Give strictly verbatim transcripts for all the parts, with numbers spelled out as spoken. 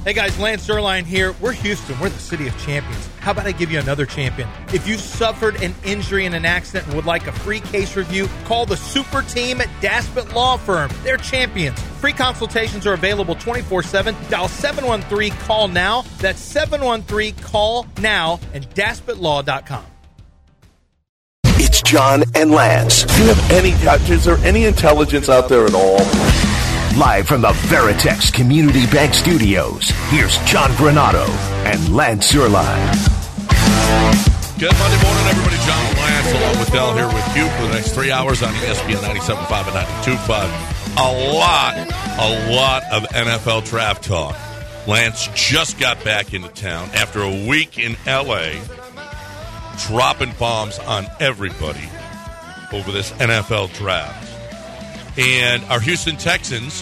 Hey guys, Lance Zierlein here. We're Houston. We're the city of champions. How about I give you another champion? If you've suffered an injury in an accident and would like a free case review, call the super team at Daspit Law Firm. They're champions. Free consultations are available twenty-four seven. Dial seven one three, call now. That's seven one three, call now and daspit law dot com. It's John and Lance. Do you have any, is there any intelligence out there at all? Live from the Veritex Community Bank Studios, here's John Granado and Lance Zierlein. Good Monday morning, everybody. John and Lance, along with Del here with you for the next three hours on E S P N ninety-seven point five and ninety-two point five. A lot, a lot of N F L draft talk. Lance just got back into town after a week in L A, dropping bombs on everybody over this N F L draft. And our Houston Texans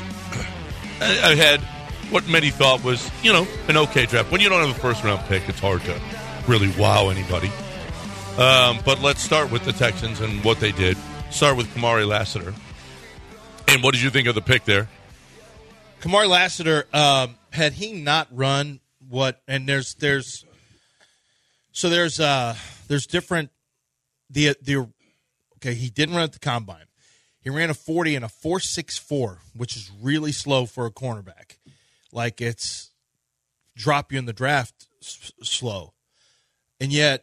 had what many thought was, you know, an okay draft. When you don't have a first-round pick, it's hard to really wow anybody. Um, but let's start with the Texans and what they did. Start with Kamari Lassiter. And what did you think of the pick there? Kamari Lassiter, um, had he not run what, and there's, there's, so there's, uh, there's different, the, the, okay, he didn't run at the combine. He ran a forty and a four six four, which is really slow for a cornerback. Like, it's drop you in the draft s- slow. And yet,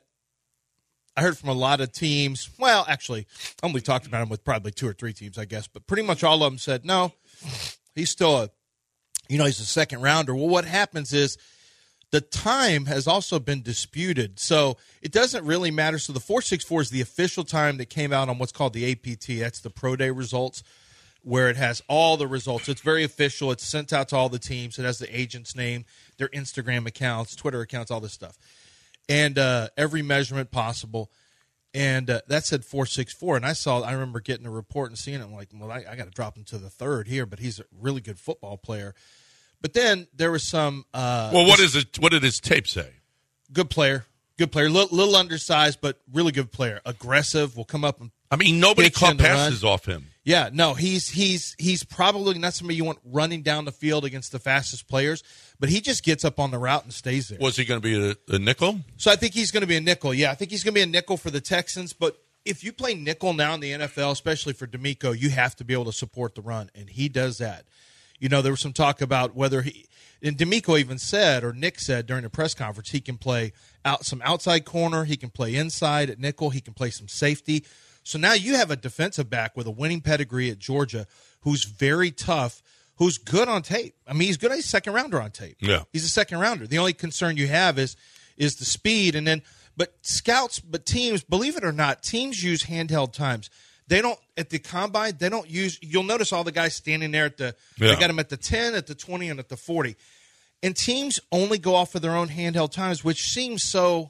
I heard from a lot of teams, well, actually, I only talked about him with probably two or three teams, I guess, but pretty much all of them said, no, he's still a, you know, he's a second rounder. Well, what happens is the time has also been disputed, so it doesn't really matter. So the four six four is the official time that came out on what's called the A P T. That's the Pro Day results, where it has all the results. It's very official. It's sent out to all the teams. It has the agent's name, their Instagram accounts, Twitter accounts, all this stuff, and uh, every measurement possible. And uh, that said four six four, and I saw. I remember getting a report and seeing it. I'm like, well, I, I got to drop him to the third here, but he's a really good football player. But then there was some. Uh, well, what is it? What did his tape say? Good player, good player, little, little undersized, but really good player. Aggressive, will come up and. I mean, nobody caught passes off him. Yeah, no, he's he's he's probably not somebody you want running down the field against the fastest players, but he just gets up on the route and stays there. Was he going to be a, a nickel? So I think he's going to be a nickel. Yeah, I think he's going to be a nickel for the Texans. But if you play nickel now in the N F L, especially for D'Amico, you have to be able to support the run, and he does that. You know, there was some talk about whether he, and D'Amico even said, or Nick said during the press conference, he can play out some outside corner, he can play inside at nickel, he can play some safety. So now you have a defensive back with a winning pedigree at Georgia who's very tough, who's good on tape. I mean, he's good. He's a second rounder on tape. Yeah, he's a second rounder. The only concern you have is is the speed, and then but scouts, but teams, believe it or not, teams use handheld times. They don't at the combine. They don't use. You'll notice all the guys standing there at the. Yeah. They got them at the ten, at the twenty, and at the forty. And teams only go off of their own handheld times, which seems so.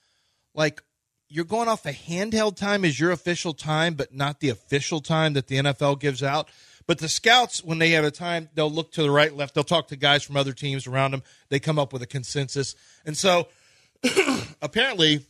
Like you're going off a handheld time as your official time, but not the official time that the N F L gives out. But the scouts, when they have a time, they'll look to the right, left. They'll talk to guys from other teams around them. They come up with a consensus, and so apparently.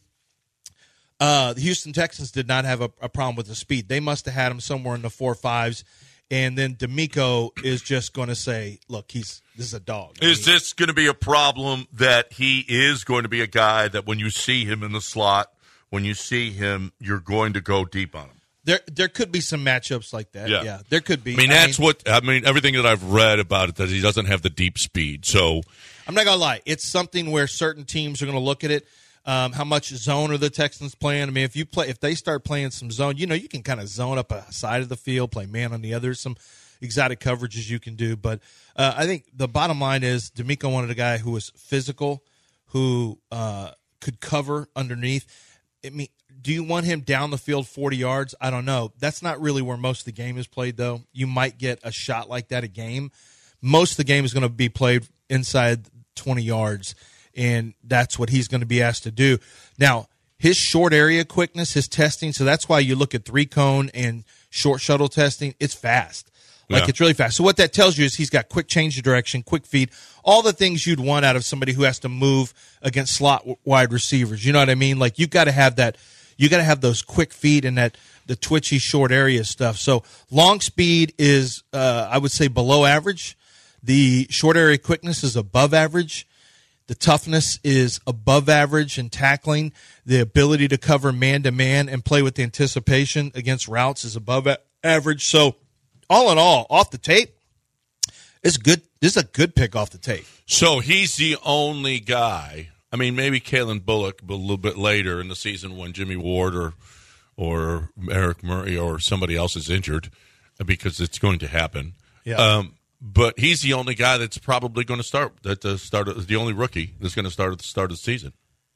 Uh, the Houston Texans did not have a, a problem with the speed. They must have had him somewhere in the four fives, and then D'Amico is just going to say, "Look, he's this is a dog." Is I mean, this going to be a problem that he is going to be a guy that when you see him in the slot, when you see him, you're going to go deep on him? There, there could be some matchups like that. Yeah, yeah there could be. I mean, that's I mean, what I mean. Everything that I've read about it, that he doesn't have the deep speed. So I'm not gonna lie, it's something where certain teams are going to look at it. Um, how much zone are the Texans playing? I mean, if you play, if they start playing some zone, you know, you can kind of zone up a side of the field, play man on the other, some exotic coverages you can do. But uh, I think the bottom line is D'Amico wanted a guy who was physical, who uh, could cover underneath. I mean, do you want him down the field forty yards? I don't know. That's not really where most of the game is played, though. You might get a shot like that a game. Most of the game is going to be played inside twenty yards. And that's what he's going to be asked to do. Now, his short area quickness, his testing, so that's why you look at three-cone and short shuttle testing, it's fast. Like, yeah. It's really fast. So what that tells you is he's got quick change of direction, quick feet, all the things you'd want out of somebody who has to move against slot wide receivers. You know what I mean? Like, you've got to have that. You got to have those quick feet and that the twitchy short area stuff. So long speed is, uh, I would say, below average. The short area quickness is above average. The toughness is above average in tackling. The ability to cover man-to-man and play with the anticipation against routes is above average. So, all in all, off the tape, it's good. This is a good pick off the tape. So, he's the only guy. I mean, maybe Kalen Bullock a little bit later in the season when Jimmy Ward or or Eric Murray or somebody else is injured, because it's going to happen. Yeah. Um, but he's the only guy that's probably going to start. That the start of, the only rookie that's going to start at the start of the season.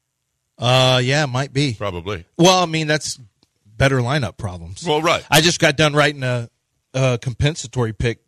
Uh, yeah, it might be. Probably. Well, I mean, that's better lineup problems. Well, right. I just got done writing a, a compensatory pick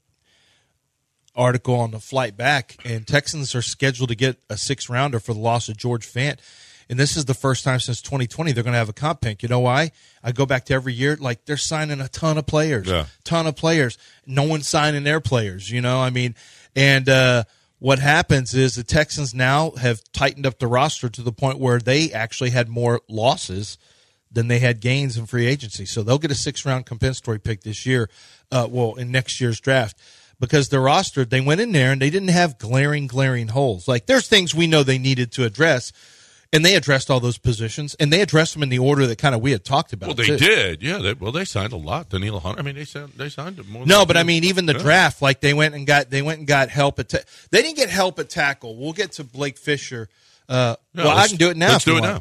article on the flight back, and Texans are scheduled to get a sixth rounder for the loss of George Fant. And this is the first time since twenty twenty they're going to have a comp pick. You know why? I go back to every year, like they're signing a ton of players, yeah. ton of players. No one's signing their players, you know? I mean, and uh, what happens is the Texans now have tightened up the roster to the point where they actually had more losses than they had gains in free agency. So they'll get a sixth-round compensatory pick this year, uh, well, in next year's draft. Because the roster, they went in there and they didn't have glaring, glaring holes. Like, there's things we know they needed to address, and they addressed all those positions, and they addressed them in the order that kind of we had talked about. Well, they too. did, yeah. They, well, they signed a lot. Daniil Hunter. I mean, they signed they signed more. No, than but I mean, even the yeah. draft, like they went and got they went and got help at. Ta- they didn't get help at tackle. We'll get to Blake Fisher. Uh, No, well, I let's- can do it now. Let's if you do it want. now.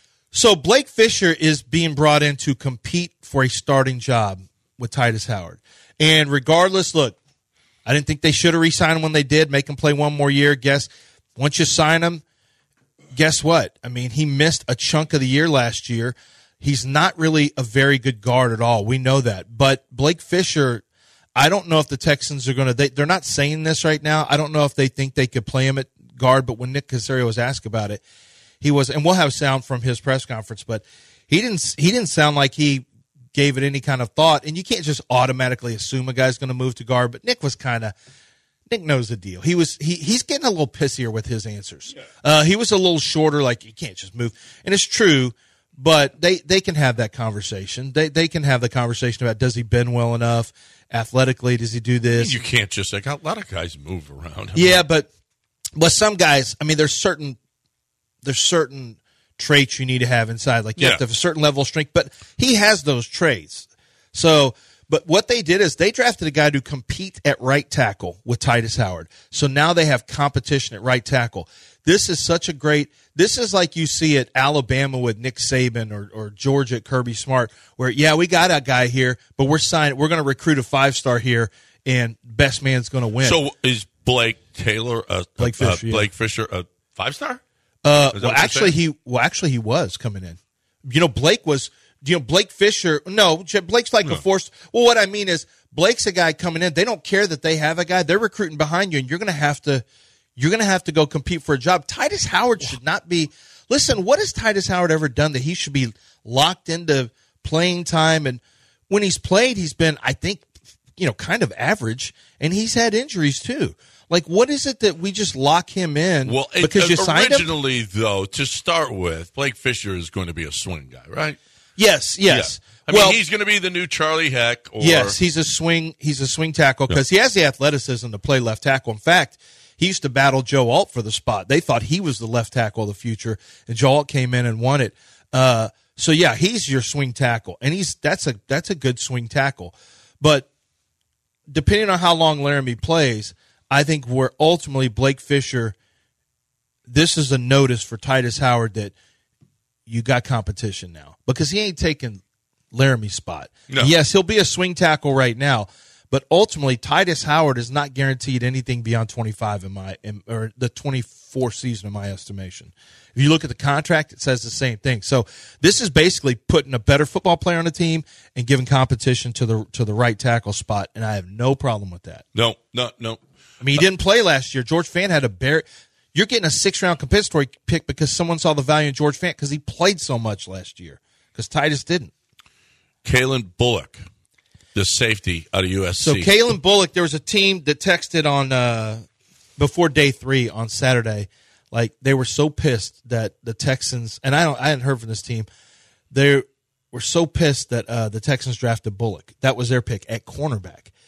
So Blake Fisher is being brought in to compete for a starting job with Titus Howard, and regardless, look. I didn't think they should have re-signed him when they did. Make him play one more year. Guess once you sign him, guess what? I mean, he missed a chunk of the year last year. He's not really a very good guard at all. We know that. But Blake Fisher, I don't know if the Texans are going to they, – they're not saying this right now. I don't know if they think they could play him at guard. But when Nick Caserio was asked about it, he was – and we'll have sound from his press conference. But he didn't he didn't sound like he – gave it any kind of thought, and you can't just automatically assume a guy's going to move to guard. But Nick was kind of Nick knows the deal. He was he he's getting a little pissier with his answers. Yeah. Uh, he was a little shorter, like you can't just move, and it's true. But they, they can have that conversation. They they can have the conversation about does he bend well enough athletically? Does he do this? You can't just like a lot of guys move around. Yeah, but but some guys. I mean, there's certain there's certain. traits you need to have inside. Like you yeah. have to have a certain level of strength, but he has those traits. So, but what they did is they drafted a guy to compete at right tackle with Titus Howard. So now they have competition at right tackle. This is such a great, this is like you see at Alabama with Nick Saban or, or Georgia at Kirby Smart, where, yeah, we got a guy here, but we're signing, we're going to recruit a five-star here, and best man's going to win. So is Blake Taylor, a, Blake Fisher, uh, yeah. Blake Fisher a five-star? Uh, well, actually, he well, actually he was coming in. You know, Blake was. You know, Blake Fisher. No, Blake's like no. a force. Well, what I mean is, Blake's a guy coming in. They don't care that they have a guy. They're recruiting behind you, and you're going to have to. You're going to have to go compete for a job. Titus Howard should not be. Listen, what has Titus Howard ever done that he should be locked into playing time? And when he's played, he's been, I think, you know, kind of average, and he's had injuries too. Like, what is it that we just lock him in well, it, because you uh, signed him? Originally, though, to start with, Blake Fisher is going to be a swing guy, right? Yes, yes. Yeah. I well, mean, he's going to be the new Charlie Heck. Or, yes, he's a swing. He's a swing tackle because yeah. he has the athleticism to play left tackle. In fact, he used to battle Joe Alt for the spot. They thought he was the left tackle of the future, and Joe Alt came in and won it. Uh, so yeah, he's your swing tackle, and he's that's a that's a good swing tackle. But depending on how long Laramie plays, I think we're ultimately Blake Fisher. This is a notice for Titus Howard that you got competition now because he ain't taking Laramie's spot. No. Yes, he'll be a swing tackle right now, but ultimately Titus Howard is not guaranteed anything beyond twenty-five in my in, or the twenty-four season in my estimation. If you look at the contract, it says the same thing. So this is basically putting a better football player on the team and giving competition to the to the right tackle spot, and I have no problem with that. No, no, no. I mean, he didn't play last year. George Fant had a bear. You're getting a six-round compensatory pick because someone saw the value in George Fant because he played so much last year because Titus didn't. Kalen Bullock, the safety out of U S So C. Kalen Bullock, there was a team that texted on uh, before day three on Saturday, like they were so pissed that the Texans, and I don't, I hadn't heard from this team, they were so pissed that uh, the Texans drafted Bullock. That was their pick at cornerback.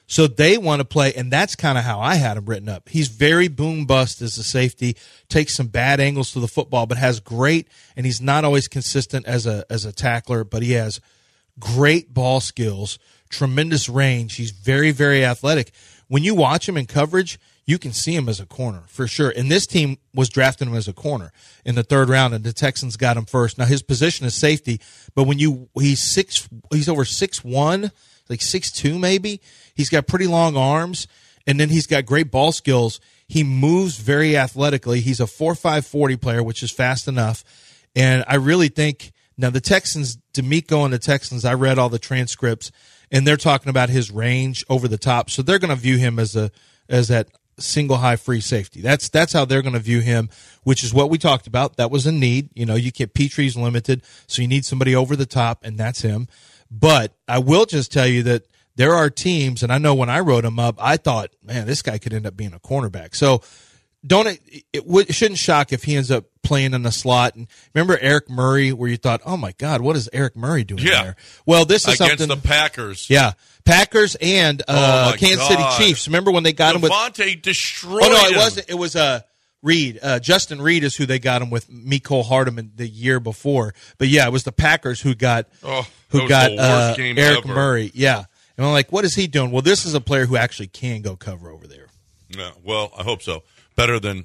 So they want to play, and that's kind of how I had him written up. He's very boom bust as a safety, takes some bad angles to the football, but has great, and he's not always consistent as a as a tackler, but he has great ball skills, tremendous range. He's very, very athletic. When you watch him in coverage, you can see him as a corner for sure. And this team was drafting him as a corner in the third round, and the Texans got him first. Now his position is safety, but when you he's six, he's over six one, like six two maybe. He's got pretty long arms, and then he's got great ball skills. He moves very athletically. He's a four five forty player, which is fast enough. And I really think now the Texans, D'Amico and the Texans, I read all the transcripts, and they're talking about his range over the top. So they're going to view him as a as that single high free safety. That's that's how they're going to view him, which is what we talked about. That was a need. You know, you get Petrie's limited, so you need somebody over the top, and that's him. But I will just tell you that there are teams, and I know when I wrote him up, I thought, man, this guy could end up being a cornerback. So don't it, it, it shouldn't shock if he ends up playing in the slot. And remember Eric Murray, where you thought, oh my God, what is Eric Murray doing yeah. there? Well, this is against something the Packers. Yeah, Packers and uh, oh Kansas God. City Chiefs. Remember when they got him with Devontae destroyed Oh no, it him. wasn't. It was uh, Reed. Uh, Justin Reed is who they got him with. Mecole Hardman the year before. But yeah, it was the Packers who got oh, who got the worst uh, game Eric ever. Murray. Yeah, and I'm like, what is he doing? Well, this is a player who actually can go cover over there. Yeah, well, I hope so. Better than.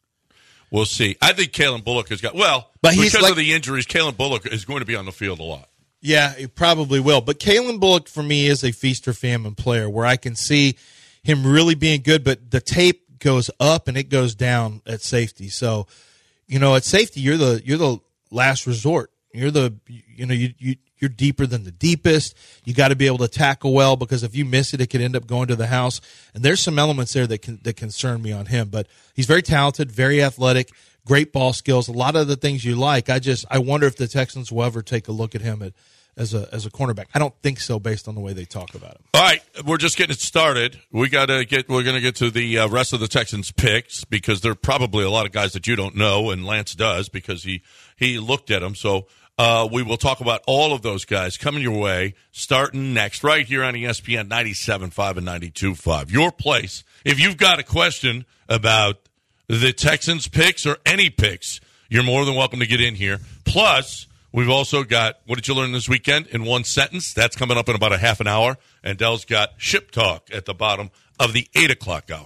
We'll see. I think Kalen Bullock has got well, but he's because like, of the injuries. Kalen Bullock is going to be on the field a lot. Yeah, he probably will. But Kalen Bullock for me is a feast or famine player where I can see him really being good. But the tape goes up and it goes down at safety. So, you know, at safety, you're the you're the last resort. You're the you know you you. You're deeper than the deepest. You got to be able to tackle well because if you miss it, it could end up going to the house. And there's some elements there that can, that concern me on him. But he's very talented, very athletic, great ball skills. A lot of the things you like. I just I wonder if the Texans will ever take a look at him at, as a as a cornerback. I don't think so, based on the way they talk about him. All right, we're just getting it started. We got to get. We're going to get to the uh, rest of the Texans picks because there are probably a lot of guys that you don't know, and Lance does because he he looked at them. So. Uh, we will talk about all of those guys coming your way, starting next, right here on E S P N ninety-seven point five and ninety-two point five. Your place. If you've got a question about the Texans picks or any picks, you're more than welcome to get in here. Plus, we've also got, what did you learn this weekend in one sentence? That's coming up in about a half an hour. And Dell's got Ship Talk at the bottom of the eight o'clock hour.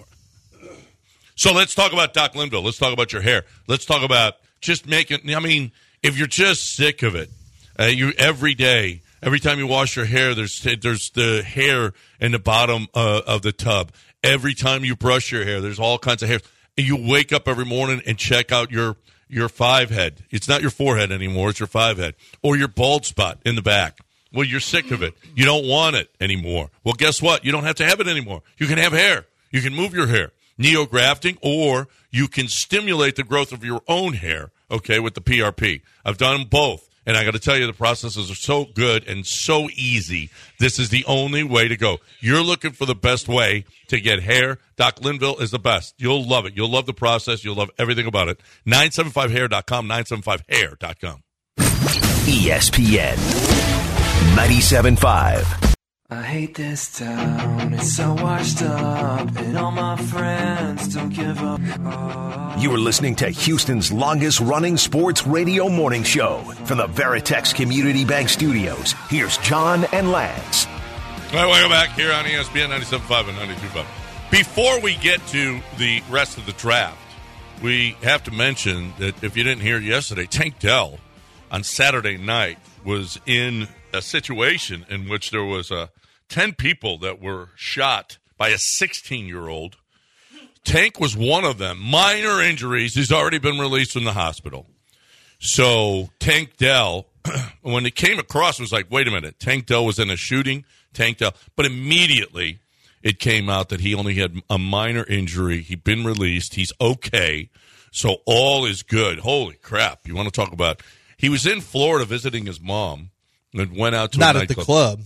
So let's talk about Doc Linville. Let's talk about your hair. Let's talk about just making, I mean, if you're just sick of it, uh, you every day, every time you wash your hair, there's there's the hair in the bottom uh, of the tub. Every time you brush your hair, there's all kinds of hair. And you wake up every morning and check out your your five head. It's not your forehead anymore; it's your five head or your bald spot in the back. Well, you're sick of it. You don't want it anymore. Well, guess what? You don't have to have it anymore. You can have hair. You can move your hair. Neografting, or you can stimulate the growth of your own hair, okay, with the P R P. I've done them both, and I got to tell you, the processes are so good and so easy. This is the only way to go. You're looking for the best way to get hair. Doc Linville is the best. You'll love it. You'll love the process. You'll love everything about it. nine seven five hair dot com, nine seven five hair dot com. E S P N ninety-seven point five. I hate this town, it's so washed up, and all my friends don't give up. Oh. You are listening to Houston's longest-running sports radio morning show from the Veritex Community Bank Studios. Here's John and Lance. All right, welcome back here on E S P N ninety-seven point five and ninety-two point five. Before we get to the rest of the draft, we have to mention that if you didn't hear yesterday, Tank Dell on Saturday night was in a situation in which there was uh, ten people that were shot by a sixteen-year-old. Tank was one of them. Minor injuries. He's already been released from the hospital. So Tank Dell, when it came across, it was like, wait a minute. Tank Dell was in a shooting. Tank Dell. But immediately it came out that he only had a minor injury. He'd been released. He's okay. So all is good. Holy crap. You want to talk about... He was in Florida visiting his mom and went out to Not a at the nightclub. club.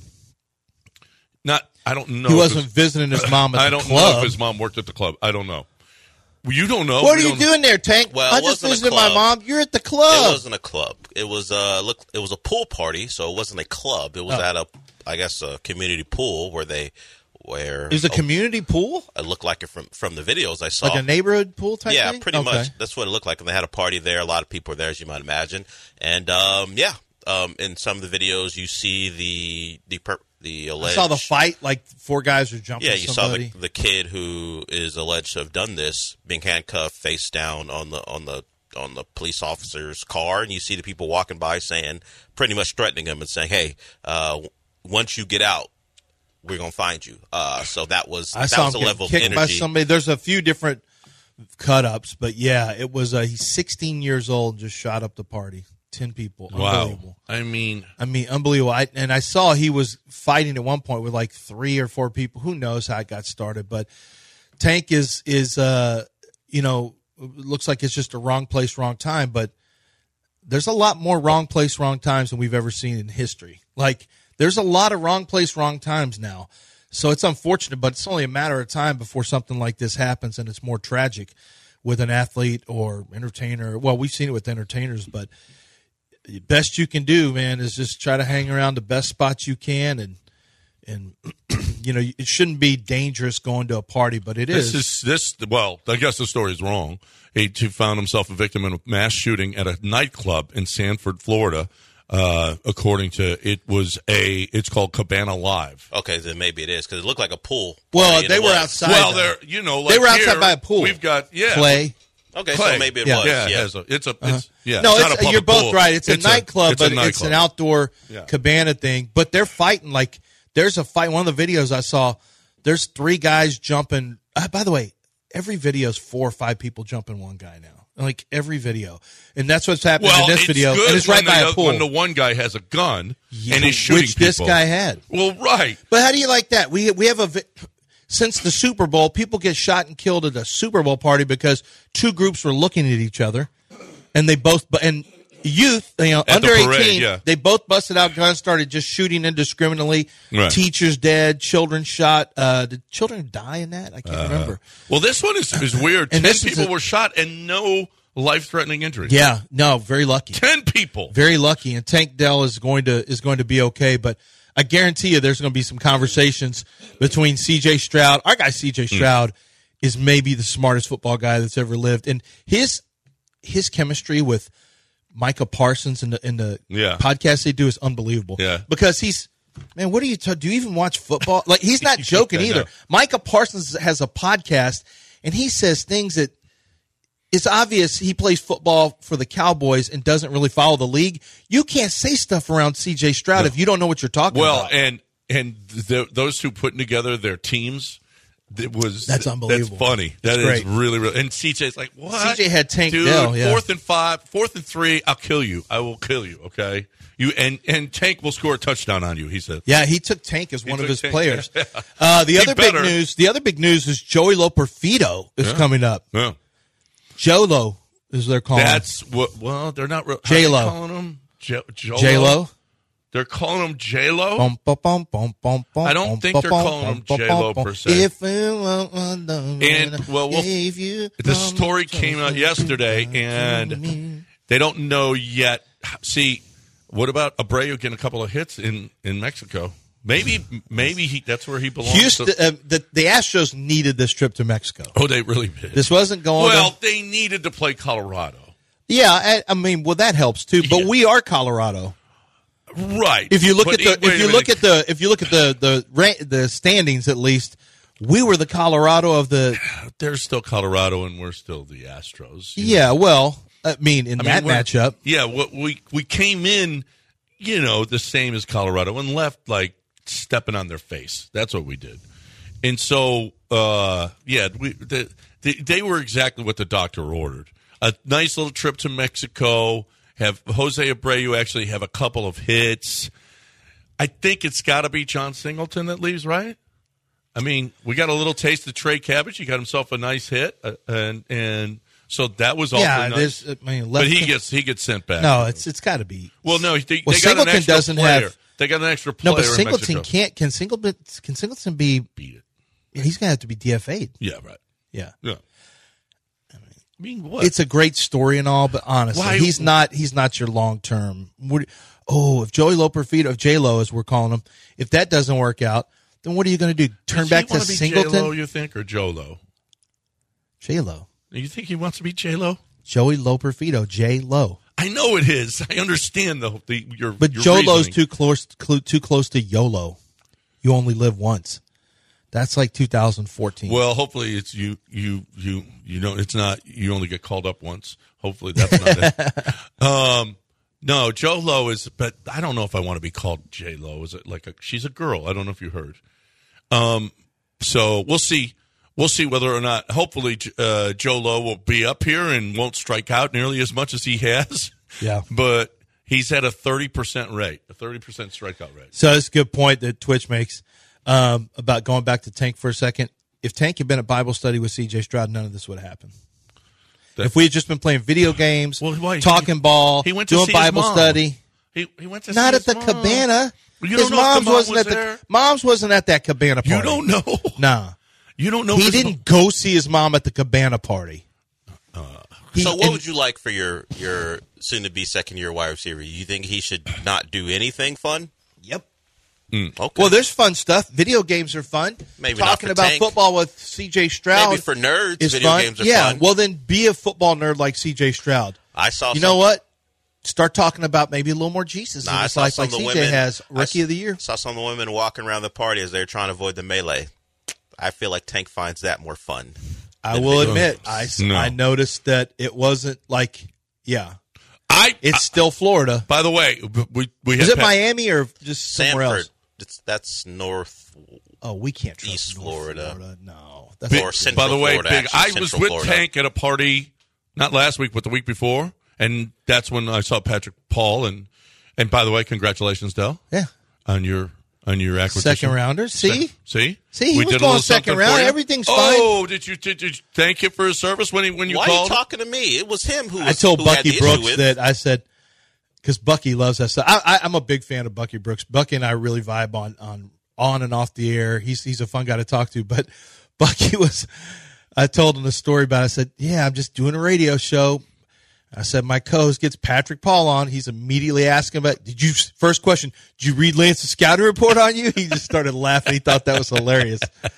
Not, I don't know. He if wasn't his- visiting his mom at I the don't club. know if his mom worked at the club. I don't know. Well, you don't know. What We are you don't- doing there, Tank? Well, I it just wasn't a visited my club. mom. You're at the It club. wasn't a club. It was uh look. It was a pool party, so it wasn't a club. It was Oh. at a, I guess, a community pool where they where It was a community pool? It looked like it from from the videos I saw. Like a neighborhood pool type yeah, thing? pretty Okay. much. That's what it looked like. And they had a party there. A lot of people were there, as you might imagine. And um, yeah, um, in some of the videos, you see the the per- the alleged. I saw the fight, like four guys were jumping Yeah, you somebody. saw the, the kid who is alleged to have done this being handcuffed face down on the on the on the police officer's car, and you see the people walking by saying, pretty much threatening him and saying, "Hey, uh, once you get out, we're gonna find you." Uh, so that was I that saw was him a get level of kicked energy. by somebody. There's a few different cut ups, but yeah, it was. Uh, he's sixteen years old, just shot up the party. Ten people. Wow. Unbelievable. I mean, I mean, unbelievable. I, and I saw he was fighting at one point with like three or four people. Who knows how it got started? But Tank is is uh, you know, looks like it's just a wrong place, wrong time. But there's a lot more wrong place, wrong times than we've ever seen in history. Like there's a lot of wrong place, wrong times now. So it's unfortunate, but it's only a matter of time before something like this happens, and it's more tragic with an athlete or entertainer. Well, we've seen it with entertainers, but the best you can do, man, is just try to hang around the best spots you can, and and you know it shouldn't be dangerous going to a party, but it this is. is this. Well, I guess the story is wrong. He, he found himself a victim in a mass shooting at a nightclub in Sanford, Florida. Uh, according to it was a, it's called Cabana Live. Okay, then maybe it is because it looked like a pool. Well, party, and they it were was. outside. Well, though. they're you know like they were outside here, by a pool. We've got yeah Clay. Okay, Clay. so maybe it Yeah. was. Yeah, Yeah, it has a, it's a it's yeah. No, it's not a it's, public you're both pool. right. It's a nightclub, it's a but it's an nightclub. outdoor Yeah. cabana thing. But they're fighting like there's a fight. One of the videos I saw, there's three guys jumping. Uh, by the way, every video is four or five people jumping one guy now. Like every video, and that's what's happening Well, in this it's video. good And it's right when by the, a pool, when the one guy has a gun Yeah, and he's shooting which this people. guy had. Well, right. But how do you like that? We we have a vi- since the Super Bowl, people get shot and killed at a Super Bowl party because two groups were looking at each other, and they both and youth, you know, At the under parade, eighteen, yeah. they both busted out guns, started just shooting indiscriminately. Right. Teachers dead, children shot. Uh, did children die in that? I can't Uh, remember. Well, this one is is weird. And Ten this is people a- were shot and no life-threatening injuries. Yeah, no, very lucky. Ten people. Very lucky, and Tank Dell is going to is going to be okay. But I guarantee you, there's going to be some conversations between C J Stroud. Our guy C J Stroud is maybe the smartest football guy that's ever lived, and his his chemistry with Micah Parsons in the in the Yeah. podcast they do is unbelievable. Yeah. Because he's man, what are you? T- do you even watch football? Like he's not joking I either. know. Micah Parsons has a podcast, and he says things that. It's obvious he plays football for the Cowboys and doesn't really follow the league. You can't say stuff around C J Stroud No. if you don't know what you're talking Well, about. and and th- those two putting together their teams, it was That's unbelievable. That's funny. That It's is great. really, really. And C J's like, what? C J had Tank Dude, Dell, yeah. fourth and five, fourth and three. I'll kill you. I will kill you. Okay, you and and Tank will score a touchdown on you. He said. Yeah, he took Tank as He one of took his Tank, players. yeah. Uh, the He other big better. news, the other big news is Joey Loperfido is Yeah. coming up. Yeah. Jolo is their calling. That's what. Well, they're not. Re- how J-Lo. are they calling him J- Jolo? J Lo. They're calling him J Lo. Bum, bum, bum, bum, bum, bum, I don't bum, think bum, they're bum, calling him bum, J-Lo bum, per bum. se. If you want one, And, well, we'll- gave you The some story came out yesterday, and they don't know yet. See, what about Abreu getting a couple of hits in, in Mexico? Maybe, maybe he, that's where he belongs. Houston, to- uh, the, the Astros needed this trip to Mexico. oh, they really did. This wasn't going. well, to, they needed to play Colorado, yeah, I, I mean, well, that helps too. But Yeah. we are Colorado. right? If you look But at the, wait a if you minute. look at the, if you look at the the ra- the standings, at least we were the Colorado of the. they're still Colorado, and we're still the Astros. you know? Yeah, well, I mean, in I that mean, we're- matchup, Yeah, what we we came in, you know, the same as Colorado and left like stepping on their face. That's what we did. And so, uh, yeah, we the, they, they were exactly what the doctor ordered. A nice little trip to Mexico. Have Jose Abreu actually have a couple of hits. I think it's got to be John Singleton that leaves, right? I mean, we got a little taste of Trey Cabbage. He got himself a nice hit, uh, and and so that was all. yeah, nice. there's. I mean, But left- he gets he gets sent back. no. It's it's got to be. Well, no, they, Well, they got an Singleton extra doesn't player. have- They got an extra player. No, but in Singleton Mexico. can't. Can Singleton can Singleton be? beat it. He's gonna have to be D F A'd. Yeah, right. Yeah. Yeah. I mean, what? It's a great story and all, but honestly, Why- he's not. He's not your long term. Oh, if Joey Loperfido, if J Lo as we're calling him, if that doesn't work out, then what are you going to do? Turn Does back he to wanna be Singleton? J-Lo, you think, or J-Lo? J-Lo. You think he wants to be J-Lo? Joey Loperfido, J-Lo. I know it is. I understand the, the your But your Jolo's reasoning. too close too close to YOLO. You only live once. That's like two thousand fourteen. Well, hopefully it's you you you you know it's not you only get called up once. Hopefully that's not it. Um no, J-Lo is, but I don't know if I want to be called J-Lo. Is it like a, she's a girl? I don't know if you heard. Um so we'll see. We'll see whether or not, hopefully, uh, J-Lo will be up here and won't strike out nearly as much as he has. Yeah. But he's at a thirty percent rate, a thirty percent strikeout rate. So that's a good point that Twitch makes um, about going back to Tank for a second. If Tank had been at Bible study with C J Stroud, none of this would have happened. That, if we had just been playing video games, well, why, talking he, ball, he went to doing see Bible his mom. study. He, he went to Not see at the mom. cabana. You his don't know if mom's the mom wasn't was at there? the mom's wasn't at that cabana party. You don't know. Nah. You don't know. He if his didn't go see his mom at the cabana party. Uh, He- So, what and- would you like for your your soon to be second year wide receiver? You think he should not do anything fun? Yep. Okay. Well, there's fun stuff. Video games are fun. Maybe not talking for about Tank. football with C J Stroud. Maybe for nerds, is video fun. games are yeah, fun. well, then be a football nerd like C J Stroud. I saw. You some, know what? Start talking about maybe a little more Jesus Nah, in I his saw life, some like of the C J women, has I Rookie s- of the Year. Saw some of the women walking around the party as they're trying to avoid the melee. I feel like Tank finds that more fun. I than will video admit, games. I, s- No. I noticed that it wasn't like, yeah, I. it's still Florida. By the way, we we Is had it Pat- Miami or just somewhere Sanford. else? It's, that's north. Oh, we can't trust East North Florida. No, that's Big- not Or true. Central By the way, Florida, big. actually, I was Central with Florida. Tank at a party, not last week, but the week before, and that's when I saw Patrick Paul. And and by the way, congratulations, Del, Yeah, on your on your acquisition. second rounder. See, Se- see, See, he was did a going little second something round. for you. Everything's Oh, did you did you thank him for his service when he when you Why called? are you talking to me? It was him who was, I told who had Bucky the issue Brooks with. that I said because Bucky loves that stuff. I, I, I'm a big fan of Bucky Brooks. Bucky and I really vibe on on on and off the air. He's he's a fun guy to talk to. But Bucky was, I told him the story about it. I said, yeah, I'm just doing a radio show. I said, my co-host gets Patrick Paul on. He's immediately asking about, did you, first question, did you read Lance's scouting report on you? He just started laughing. He thought that was hilarious.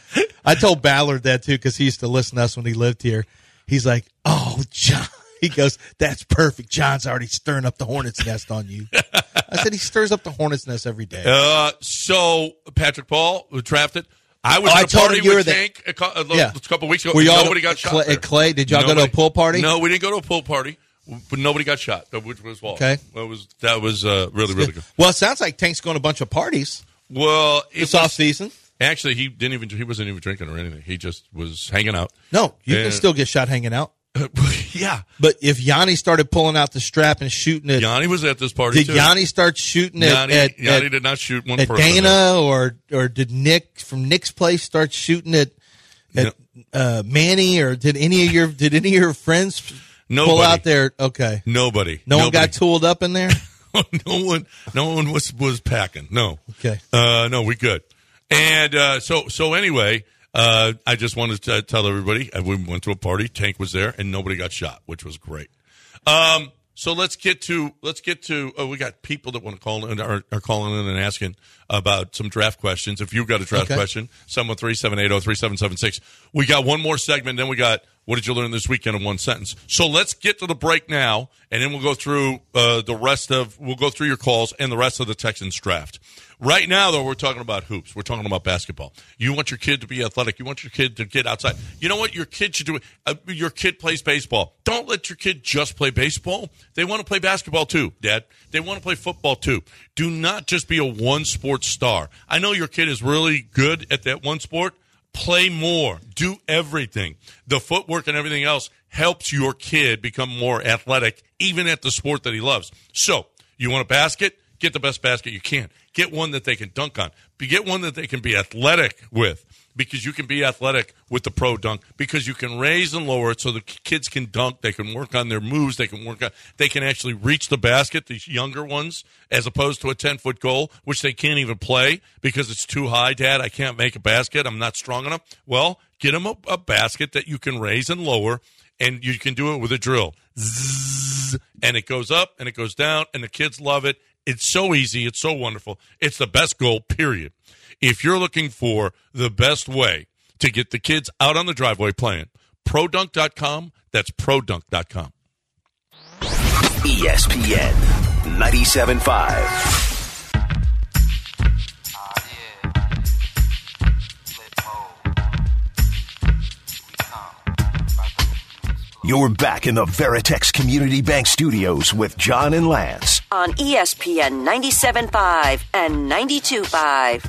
I told Ballard that too because he used to listen to us when he lived here. He's like, oh, John. He goes, that's perfect. John's already stirring up the hornet's nest on you. I said, he stirs up the hornet's nest every day. Uh, so Patrick Paul was drafted. I was Oh, I at a told party him you were with there. Tank a, cou- a, Yeah. a couple weeks ago. Were y'all Nobody got at shot. Clay- there. at Clay? Did y'all go to a Nobody- pool party? No, we didn't go to a pool party, but nobody got shot, which was well. Okay. That was that was uh, really really good. Well, it sounds like Tank's going to a bunch of parties Well, it this was, off season. actually he didn't even he wasn't even drinking or anything. He just was hanging out. No, you can And- still get shot hanging out. yeah, But if Yanni started pulling out the strap and shooting it, Yanni was at this party did too. Yanni start shooting it Yanni, at, Yanni at, did not shoot one at person. Dana, or or did Nick from Nick's place start shooting it at uh, Manny, or did any of your did any of your friends pull Nobody. out there? Okay, Nobody. no one Nobody. got tooled up in there. no one, no one was was packing. No. Okay. Uh, no, we good. And uh, so so anyway, uh, I just wanted to tell everybody uh, we went to a party. Tank was there, and nobody got shot, which was great. Um, so let's get to let's get to. Uh, we got people that want to call in are, are calling in and asking about some draft questions. If you've got a draft Okay. question, seven one three, seven eight zero, three seven seven six. We got one more segment. Then we got what did you learn this weekend in one sentence. So let's get to the break now, and then we'll go through uh, the rest of we'll go through your calls and the rest of the Texans draft. Right now, though, we're talking about hoops. We're talking about basketball. You want your kid to be athletic. You want your kid to get outside. You know what your kid should do? Uh, your kid plays baseball. Don't let your kid just play baseball. They want to play basketball too, Dad. They want to play football too. Do not just be a one-sport star. I know your kid is really good at that one sport. Play more. Do everything. The footwork and everything else helps your kid become more athletic, even at the sport that he loves. So, you want a basket? Get the best basket you can. Get one that they can dunk on. Get one that they can be athletic with, because you can be athletic with the pro dunk, because you can raise and lower it so the kids can dunk. They can work on their moves. They can work on, they can actually reach the basket, these younger ones, as opposed to a ten-foot goal, which they can't even play because it's too high. Dad, I can't make a basket. I'm not strong enough. Well, get them a, a basket that you can raise and lower, and you can do it with a drill. Zzz, and it goes up and it goes down, and the kids love it. It's so easy. It's so wonderful. It's the best goal, period. If you're looking for the best way to get the kids out on the driveway playing, pro dunk dot com, that's pro dunk dot com. E S P N ninety-seven point five. You're back in the Veritex Community Bank Studios with John and Lance. On E S P N ninety-seven point five and ninety-two point five.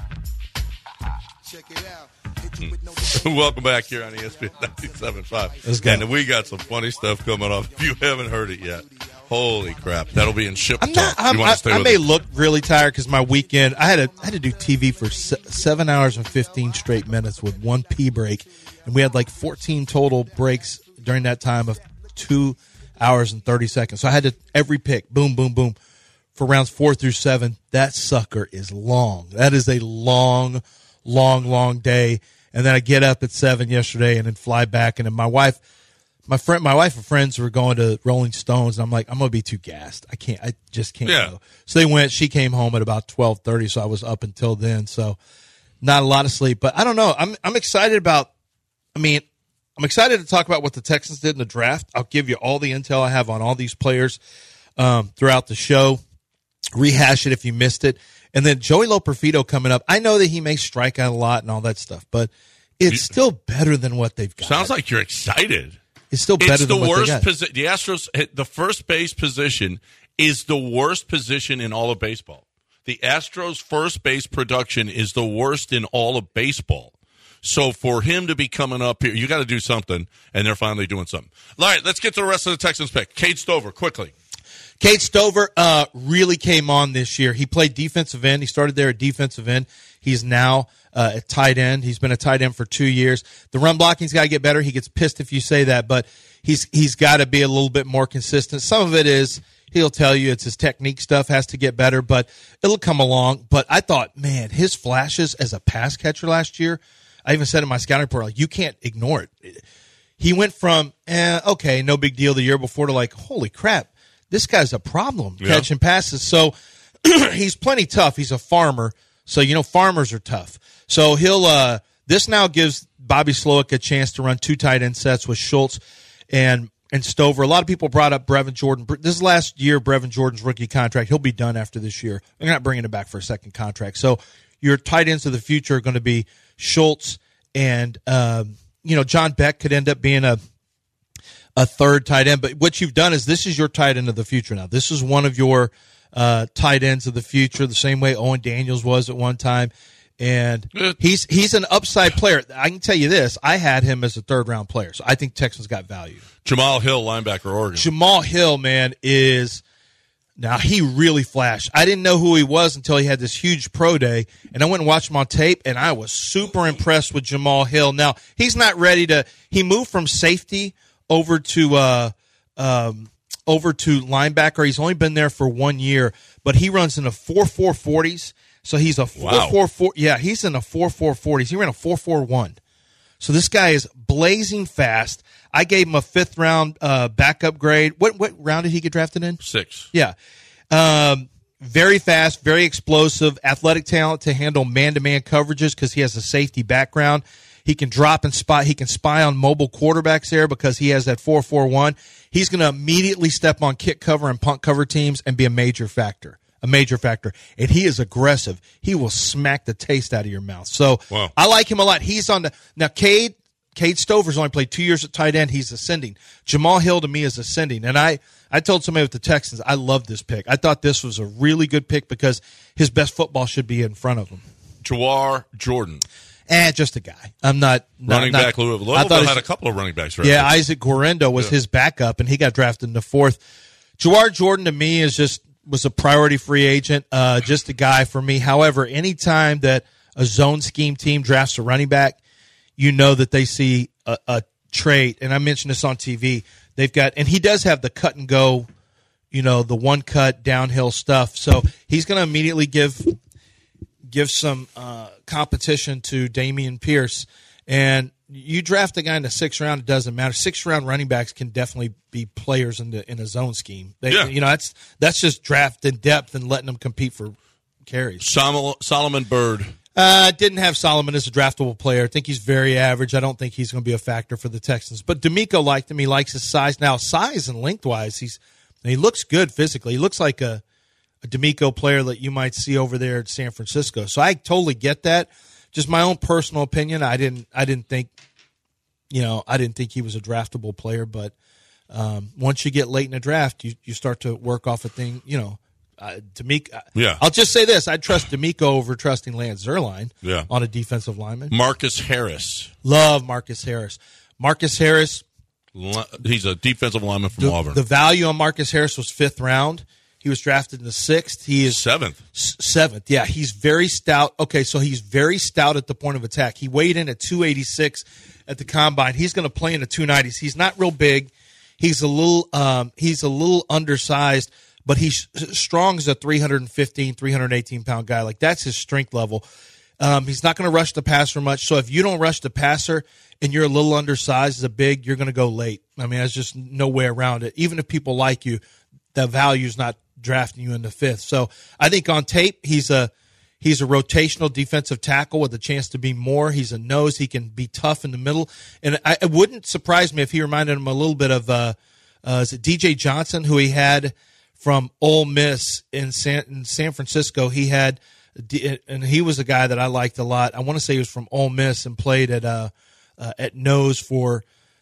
Welcome back here on E S P N ninety-seven point five. And we got some funny stuff coming up. If you haven't heard it yet, holy crap. That'll be in Ship I'm not, I'm, I, I may look really tired because my weekend, I had, a, I had to do T V for se- seven hours and fifteen straight minutes with one pee break. And we had like fourteen total breaks during that time of two hours and thirty seconds. So I had to, every pick, boom, boom, boom, for rounds four through seven. That sucker is long. That is a long, long, long day. And then I get up at seven yesterday and then fly back. And then my wife, my friend, my wife and friends were going to Rolling Stones. And I'm like, I'm going to be too gassed. I can't, I just can't yeah. go. So they went, she came home at about twelve thirty. So I was up until then. So not a lot of sleep, but I don't know. I'm, I'm excited about, I mean, I'm excited to talk about what the Texans did in the draft. I'll give you all the intel I have on all these players um, throughout the show. Rehash it if you missed it. And then Joey Loperfido coming up. I know that he may strike out a lot and all that stuff, but it's still better than what they've got. Sounds like you're excited. It's still better it's than the what worst they got. Posi- the Astros, the first base position is the worst position in all of baseball. The Astros' first base production is the worst in all of baseball. So for him to be coming up here, you got to do something, and they're finally doing something. All right, let's get to the rest of the Texans pick. Cade Stover, quickly. Cade Stover uh, really came on this year. He played defensive end. He started there at defensive end. He's now uh, at tight end. He's been a tight end for two years. The run blocking's got to get better. He gets pissed if you say that, but he's he's got to be a little bit more consistent. Some of it is he'll tell you it's his technique stuff has to get better, but it'll come along. But I thought, man, his flashes as a pass catcher last year, I even said in my scouting report, like, you can't ignore it. He went from, eh, okay, no big deal the year before to like, holy crap, this guy's a problem yeah. catching passes. So he's plenty tough. He's a farmer. So, you know, farmers are tough. So he'll, uh, this now gives Bobby Slowick a chance to run two tight end sets with Schultz and, and Stover. A lot of people brought up Brevin Jordan. This is last year, Brevin Jordan's rookie contract. He'll be done after this year. They're not bringing him back for a second contract. So your tight ends of the future are going to be Schultz and, um, you know, John Beck could end up being a, a third tight end. But what you've done is this is your tight end of the future now. This is one of your uh, tight ends of the future, the same way Owen Daniels was at one time. And he's he's an upside player. I can tell you this. I had him as a third-round player, so I think Texans got value. Jamal Hill, linebacker, Oregon. Jamal Hill, man, is – now, he really flashed. I didn't know who he was until he had this huge pro day, and I went and watched him on tape, and I was super impressed with Jamal Hill. Now, he's not ready to – he moved from safety over to uh, um, over to linebacker. He's only been there for one year, but he runs in the four four forties. So he's a four four four. Yeah, he's in a four four forties. He ran a four four one. So this guy is blazing fast. I gave him a fifth round uh, backup grade. What what round did he get drafted in? Six. Yeah. Um, very fast, very explosive, athletic talent to handle man-to-man coverages because he has a safety background. He can drop and spy. He can spy on mobile quarterbacks there because he has that four four one. He's going to immediately step on kick cover and punt cover teams and be a major factor. A major factor. And he is aggressive. He will smack the taste out of your mouth. So wow. I like him a lot. He's on the now Cade Cade Stover's only played two years at tight end. He's ascending. Jamal Hill to me is ascending. And I, I told somebody with the Texans, I love this pick. I thought this was a really good pick because his best football should be in front of him. Jawar Jordan. And just a guy. I'm not, not running not, back. Louisville, Louisville had a couple of running backs. Right? Yeah, Isaac Guerrero was yeah. his backup, and he got drafted in the fourth. Jawar Jordan to me is just was a priority free agent, uh, just a guy for me. However, anytime that a zone scheme team drafts a running back, you know that they see a, a trait, and I mentioned this on T V. They've got, and he does have the cut and go, you know, the one cut downhill stuff. So he's going to immediately give give some uh, competition to Dameon Pierce. And you draft a guy in the sixth round, it doesn't matter. Sixth round running backs can definitely be players in the in a zone scheme. They, yeah. You know, that's that's just draft in depth and letting them compete for carries. Sol- Solomon Byrd. Uh, didn't have Solomon as a draftable player. I think he's very average. I don't think he's going to be a factor for the Texans. But D'Amico liked him. He likes his size. Now, size and lengthwise, he's he looks good physically. He looks like a, a D'Amico player that you might see over there at San Francisco. So I totally get that. Just my own personal opinion. I didn't. I didn't think. You know, I didn't think he was a draftable player. But um, once you get late in the draft, you you start to work off a thing. You know. Uh, D'Amico, yeah. I'll just say this. I'd trust D'Amico over trusting Lance Zierlein yeah. on a defensive lineman. Marcus Harris. Love Marcus Harris. Marcus Harris. He's a defensive lineman from the, Auburn. The value on Marcus Harris was fifth round. He was drafted in the sixth. He is seventh. S- seventh, yeah. He's very stout. Okay, so he's very stout at the point of attack. He weighed in at two eighty-six at the combine. He's going to play in the two nineties. He's not real big. He's a little. Um, he's a little undersized. But he's strong as a three fifteen, three eighteen pound guy. Like, that's his strength level. Um, he's not going to rush the passer much. So if you don't rush the passer and you're a little undersized as a big, you're going to go late. I mean, there's just no way around it. Even if people like you, the value's not drafting you in the fifth. So I think on tape, he's a he's a rotational defensive tackle with a chance to be more. He's a nose. He can be tough in the middle. And I, it wouldn't surprise me if he reminded him a little bit of uh, uh, is it D J Johnson, who he had – from Ole Miss in San, in San Francisco. He had, and he was a guy that I liked a lot. I want to say he was from Ole Miss and played at uh, uh, at nose for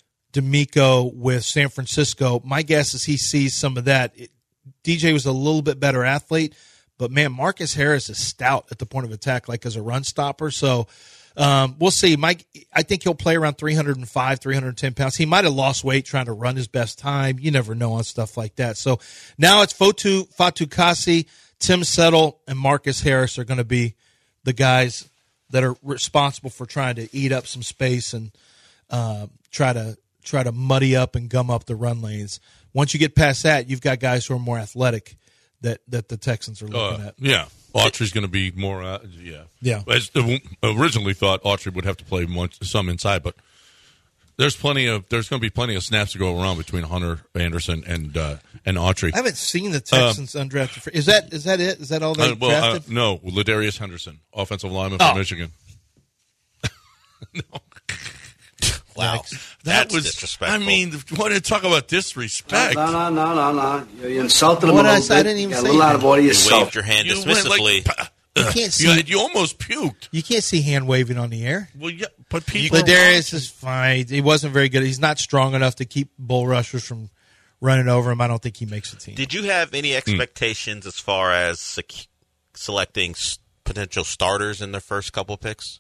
D'Amico with San Francisco. My guess is he sees some of that. It, D J was a little bit better athlete, but man, Marcus Harris is stout at the point of attack, like as a run stopper. So um, we'll see. Mike, I think he'll play around three oh five, three ten pounds. He might have lost weight trying to run his best time. You never know on stuff like that. So now it's Fotu Fatukasi, Tim Settle, and Marcus Harris are going to be the guys that are responsible for trying to eat up some space and uh, try to try to muddy up and gum up the run lanes. Once you get past that, you've got guys who are more athletic that, that the Texans are looking uh, at. Yeah. Autry's going to be more, uh, yeah. Yeah. As originally thought Autry would have to play much, some inside, but there's plenty of there's going to be plenty of snaps to go around between Hunter Anderson and uh, and Autry. I haven't seen the Texans um, undrafted. Free. Is that is that it? Is that all they uh, well, drafted? Uh, no, Ladarius Henderson, offensive lineman from oh. Michigan. no. Wow, that that's was disrespectful. I mean, want to talk about disrespect? No, no, no, no, no. You, you insulted him What a I, little bit. I didn't even you got say a little out that. of order You yourself. waved your hand You went dismissively. like, You can't see. you, you almost puked. You can't see hand waving on the air. Well, yeah, but people. Ladarius is fine. He wasn't very good. He's not strong enough to keep bull rushers from running over him. I don't think he makes the team. Did you have any expectations mm. as far as sec- selecting s- potential starters in the first couple picks?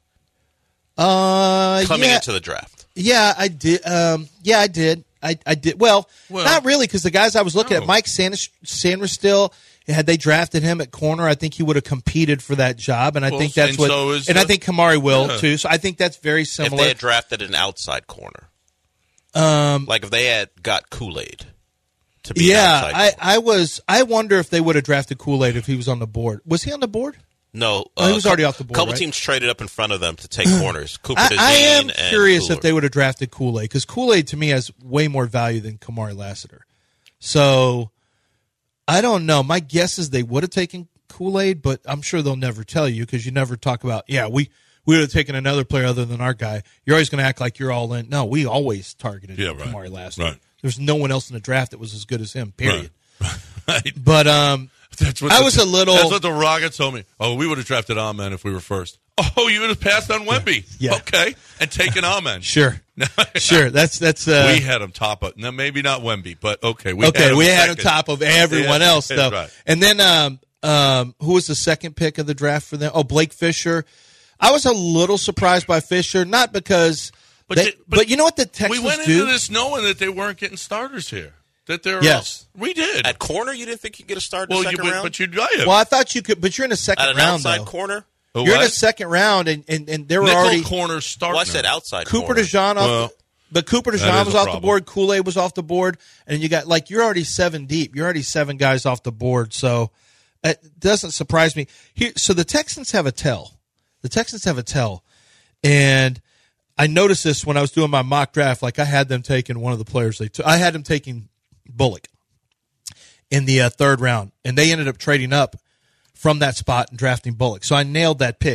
Uh, Coming yeah, into the draft. Yeah, I did. Um, yeah, I did. I, I did. Well, well not really, because the guys I was looking no. at, Mike Sanders-Still, had they drafted him at corner, I think he would have competed for that job, and I well, think that's and what. So is and the, I think Kamari will yeah. too. So I think that's very similar. If they had drafted an outside corner, um, like if they had got Kool-Aid to be, yeah, an outside I, corner. I was. I wonder if they would have drafted Kool-Aid if he was on the board. Was he on the board? No, Oh, he was uh, already off the board, A couple right? teams traded up in front of them to take corners. Cooper I, DeJean I am and curious Cooler. if they would have drafted Kool-Aid, because Kool-Aid to me has way more value than Kamari Lassiter. So I don't know. My guess is they would have taken Kool-Aid, but I'm sure they'll never tell you, because you never talk about, yeah, we, we would have taken another player other than our guy. You're always going to act like you're all in. No, we always targeted Yeah, right. Kamari Lassiter. Right. There's no one else in the draft that was as good as him, period. Right. Right. But um, That's what I the, was a little. That's what the Rockets told me. Oh, we would have drafted Amen if we were first. Oh, you would have passed on Wemby. Yeah. Okay, and taken Amen. Sure, sure. That's that's. Uh, we had him top of. Now maybe not Wemby, but okay. We okay, had him we had him second. top of everyone Yeah, else, though. right. And then, um, um, who was the second pick of the draft for them? Oh, Blake Fisher. I was a little surprised by Fisher, not because, But they, did- but, but you know what the Texans We went do? into this knowing that they weren't getting starters here. That they're Yes. we did. At corner, you didn't think you'd get a start in well, the you second would, round? but you'd buy him. Well, I thought you could, but you're in a second At an round, outside though. corner? A You're in a what? second round, and, and, and there were Nickel already corner start. Well, I said outside Cooper corner. DeJean off. Well, the, but Cooper that DeJean is was a off the problem. board. Kool-Aid was off the board, and you got like you're already seven deep. You're already seven guys off the board, so it doesn't surprise me. Here, so the Texans have a tell. The Texans have a tell, and I noticed this when I was doing my mock draft. Like I had them taking one of the players they took. I had them taking Bullock in the uh, third round, and they ended up trading up from that spot and drafting Bullock. So I nailed that pick.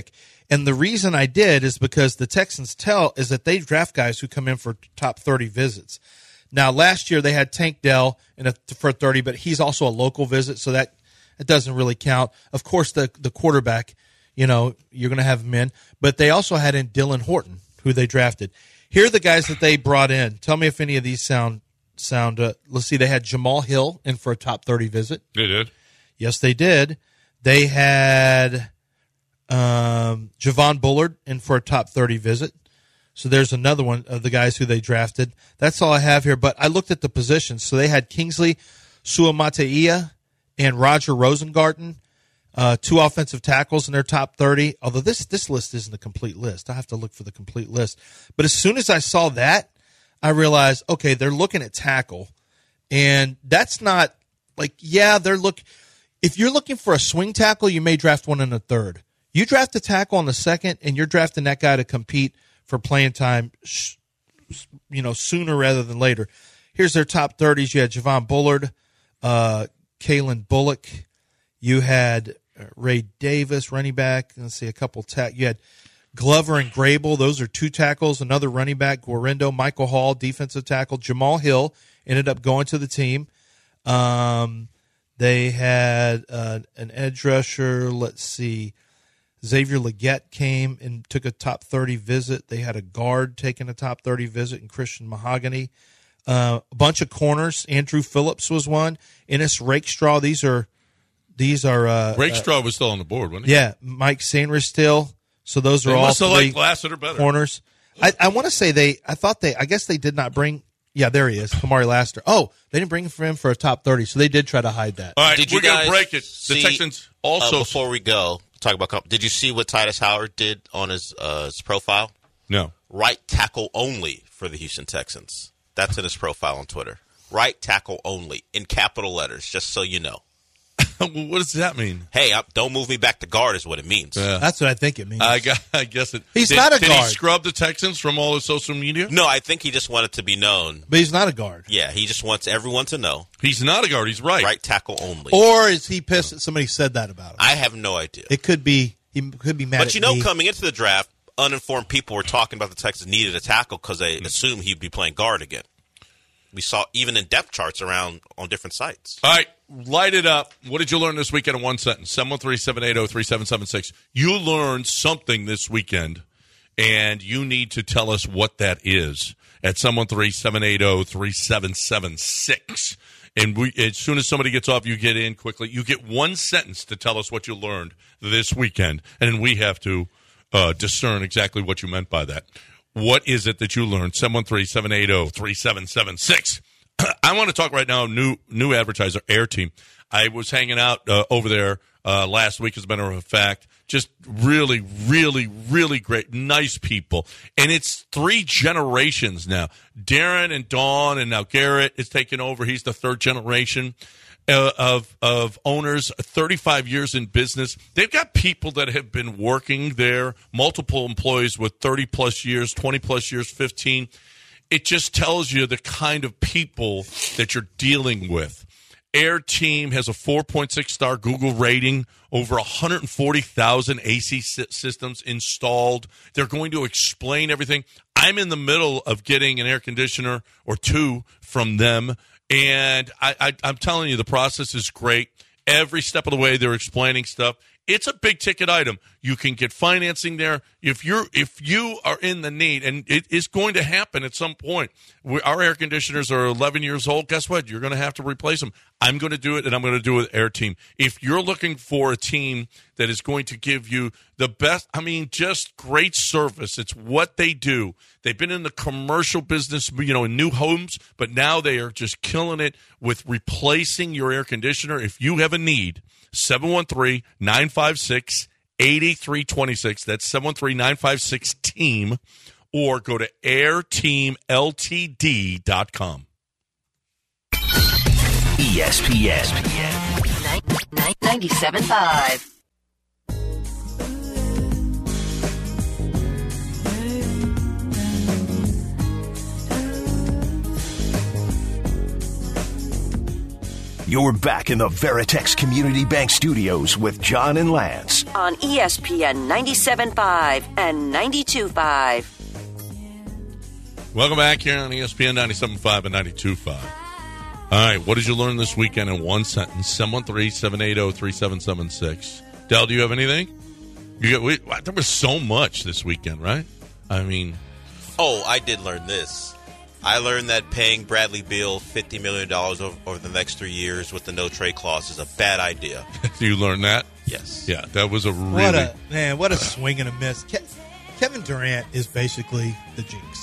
And the reason I did is because the Texans tell is that they draft guys who come in for top thirty visits. Now, last year they had Tank Dell in a, for thirty, but he's also a local visit, so that it doesn't really count. Of course, the the quarterback, you know, you're going to have him in. But they also had in Dylan Horton, who they drafted. Here are the guys that they brought in. Tell me if any of these sound sound. Uh, let's see. They had Jamal Hill in for a top thirty visit. They did. Yes, they did. They had um, Javon Bullard in for a top thirty visit. So there's another one of the guys who they drafted. That's all I have here. But I looked at the positions. So they had Kingsley Suamataia and Roger Rosengarten, uh, two offensive tackles in their top thirty. Although this this list isn't a complete list. I have to look for the complete list. But as soon as I saw that, I realized, okay, they're looking at tackle. And that's not like, yeah, they're look. If you're looking for a swing tackle, you may draft one in the third. You draft a tackle on the second, and you're drafting that guy to compete for playing time, you know, sooner rather than later. Here's their top thirties. You had Javon Bullard, uh, Kalen Bullock. You had Ray Davis, running back. Let's see, a couple tack. You had Glover and Grable. Those are two tackles. Another running back, Guarindo. Michael Hall, defensive tackle. Jamal Hill ended up going to the team. Um, they had uh, an edge rusher. Let's see. Xavier Legette came and took a top thirty visit. They had a guard taking a top thirty visit, and Christian Mahogany. Uh, a bunch of corners. Andrew Phillips was one. Ennis Rakestraw. These are these are uh, Rakestraw uh, was still on the board, wasn't he? Yeah, Mike Sanders still. So those are they all must have three liked Lassiter better. Corners. I, I want to say they. I thought they. I guess they did not bring. Yeah, there he is, Kamari Lassiter. Oh, they didn't bring him for him for a top thirty, so they did try to hide that. All right, did we're going to break it. See, the Texans also. Uh, before we go, talk about. Comp- did you see what Titus Howard did on his uh, his profile? No. Right tackle only for the Houston Texans. That's in his profile on Twitter. Right tackle only in capital letters, just so you know. What does that mean? Hey, I, don't move me back to guard is what it means. Yeah. That's what I think it means. I, I guess it. He's did, not a did guard. Did he scrub the Texans from all his social media? No, I think he just wanted to be known. But he's not a guard. Yeah, he just wants everyone to know. He's not a guard. He's right. Right tackle only. Or is he pissed that somebody said that about him? I have no idea. It could be. He could be mad But at you know, me. coming into the draft, uninformed people were talking about the Texans needed a tackle because they assumed he'd be playing guard again. We saw even in depth charts around on different sites. All right, light it up. What did you learn this weekend in one sentence? seven one three, seven eight zero, three seven seven six. You learned something this weekend, and you need to tell us what that is at seven one three, seven eight zero, three seven seven six. And we, as soon as somebody gets off, you get in quickly. You get one sentence to tell us what you learned this weekend, and then we have to uh, discern exactly what you meant by that. What is it that you learned? seven one three, seven eight zero, three seven seven six. I want to talk right now, new new advertiser, Air Team. I was hanging out uh, over there uh, last week, as a matter of fact. Just really, really, really great, nice people. And it's three generations now. Darren and Dawn, and now Garrett is taking over. He's the third generation uh, of of owners, thirty-five years in business. They've got people that have been working there, multiple employees with thirty-plus years, twenty-plus years, fifteen. It just tells you the kind of people that you're dealing with. Air Team has a four point six star Google rating, over one hundred forty thousand A C systems installed. They're going to explain everything. I'm in the middle of getting an air conditioner or two from them, and I, I, I'm telling you, the process is great. Every step of the way, they're explaining stuff. It's a big ticket item. You can get financing there if you're if you are in the need, and it is going to happen at some point. We, our air conditioners are eleven years old. Guess what? You're going to have to replace them. I'm going to do it, and I'm going to do it with Air Team. If you're looking for a team that is going to give you the best, I mean, just great service. It's what they do. They've been in the commercial business, you know, in new homes, but now they are just killing it with replacing your air conditioner. If you have a need, seven one three, nine five six, eight three two six. That's seven one three, nine five six, team. Or go to air team l t d dot com. E S P N. ninety-seven point five. You're back in the Veritex Community Bank Studios with John and Lance. On E S P N ninety-seven point five and ninety-two point five. Welcome back here on E S P N ninety-seven point five and ninety-two point five. All right, what did you learn this weekend in one sentence? seven one three, seven eight zero, three seven seven six. Del, do you have anything? You got, we, there was so much this weekend, right? I mean... Oh, I did learn this. I learned that paying Bradley Beal fifty million dollars over, over the next three years with the no-trade clause is a bad idea. You learned that? Yes. Yeah, that was a really... What a, man, what a swing and a miss. Ke- Kevin Durant is basically the jinx.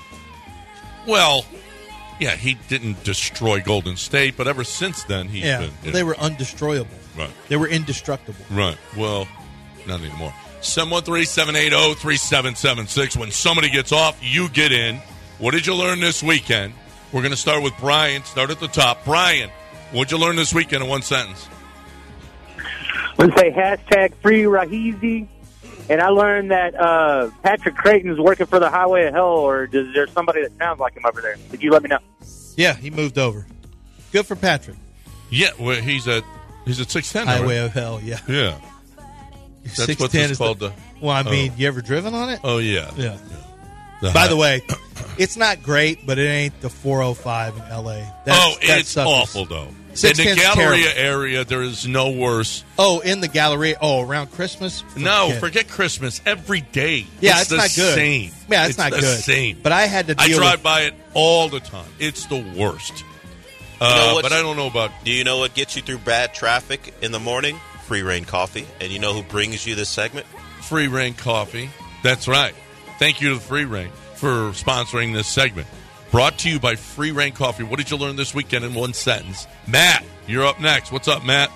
Well... Yeah, he didn't destroy Golden State, but ever since then, he's yeah, been... Yeah. They were undestroyable. Right. They were indestructible. Right. Well, not anymore. seven one three, seven eight zero, three seven seven six. When somebody gets off, you get in. What did you learn this weekend? We're going to start with Brian. Start at the top. Brian, what did you learn this weekend in one sentence? I'm going to say hashtag free Rahizi. And I learned that uh, Patrick Creighton is working for the Highway of Hell, or is there somebody that sounds like him over there? Did you let me know? Yeah, he moved over. Good for Patrick. Yeah, well, he's at he's at six ten. Highway right? of Hell, yeah. Yeah. That's six ten what this is called. the, The, well, I mean, oh. you ever driven on it? Oh, yeah. Yeah. The By high- the way, it's not great, but it ain't the four oh five in L A. That's, oh, that it's suffers. awful, though. In six the ten's Galleria terrible. area, there is no worse. Oh, in the Galleria. Oh, around Christmas? No, Forget. forget Christmas. Every day. Yeah, it's, it's the not good. Same. Yeah, it's, not the good. Same. But I had to I deal drive with by it all the time. It's the worst. Uh, You know what's- but I don't know about. Do you know what gets you through bad traffic in the morning? Free Rain Coffee. And you know who brings you this segment? Free Rain Coffee. That's right. Thank you to the Free Rain for sponsoring this segment. Brought to you by Free Rain Coffee. What did you learn this weekend in one sentence? Matt, you're up next. What's up, Matt?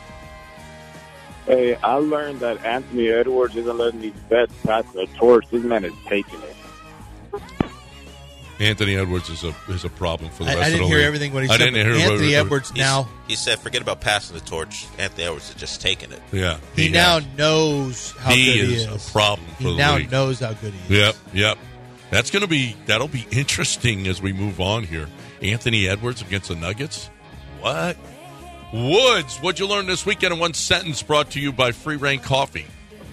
Hey, I learned that Anthony Edwards isn't letting these vets pass the torch. This man is taking it. Anthony Edwards is a is a problem for the I, rest I of the didn't hear league. everything what he I said. didn't hear Anthony what- Edwards He's- now, He said, forget about passing the torch. Anthony Edwards is just taking it. Yeah, he, has. now knows how he good is he is. a problem for He the now league. knows how good he is. Yep, yep. That's going to be that'll be interesting as we move on here. Anthony Edwards against the Nuggets. What? Woods, what'd you learn this weekend in one sentence? Brought to you by Free Rain Coffee.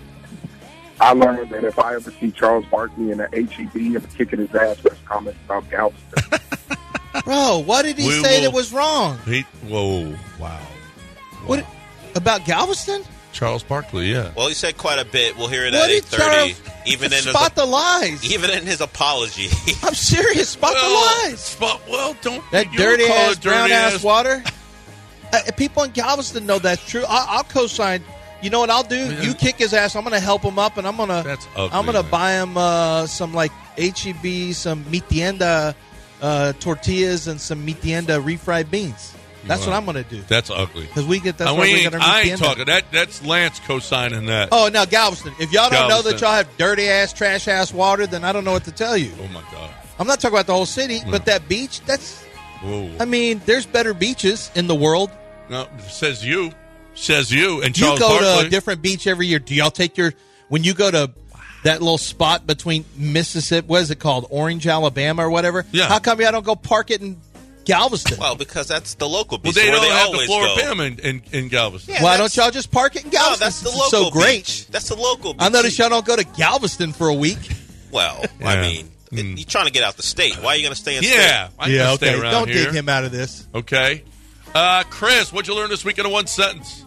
I learned that if I ever see Charles Barkley in an H E B, I'm kicking his ass for his comments about Galveston. Bro, what did he We say will- that was wrong? He, whoa, wow. What about Galveston? Charles Barkley, yeah. Well, he said quite a bit. We'll hear it What at did eight thirty. Charles Even in his, spot the lies? even in his apology. I'm serious. Spot well, the lies. Spot, well, don't That you dirty call ass, it dirty brown ass ass- water. Uh, people in Galveston know that's true. I, I'll co-sign. You know what I'll do? Yeah. You kick his ass. I'm going to help him up, and I'm going to. That's ugly, I'm going to man. buy him uh, some like H E B, some mitienda uh, tortillas, and some mitienda refried beans. That's Wow. what I'm going to do. That's ugly. Because we get that's And why we we ain't, got our I ain't mitienda. talking. That, that's Lance co-signing that. Oh, now Galveston. If y'all don't know that Galveston. y'all have dirty ass, trash ass water, then I don't know what to tell you. Oh, my God. I'm not talking about the whole city, but that beach. That's. Whoa. I mean, there's better beaches in the world. No, says you. Says you. And You Charles go Barkley. to a different beach every year. Do y'all take your when you go to that little spot between Mississippi? What is it called? Orange, Alabama, or whatever. Yeah. How come y'all don't go park it in Galveston? Well, because that's the local well, beach they where don't they have the always floor go. Pam in, in, in Galveston. Yeah, Why that's- don't y'all just park it in No, Galveston? that's the It's local so great. beach. That's the local beach. I noticed y'all don't go to Galveston for a week. Well, Yeah. I mean, Mm. you're trying to get out the state. Why are you going to stay in Yeah. state? I can yeah, stay okay. around Don't here. dig him out of this. Okay. Uh, Chris, what'd you learn this weekend in one sentence?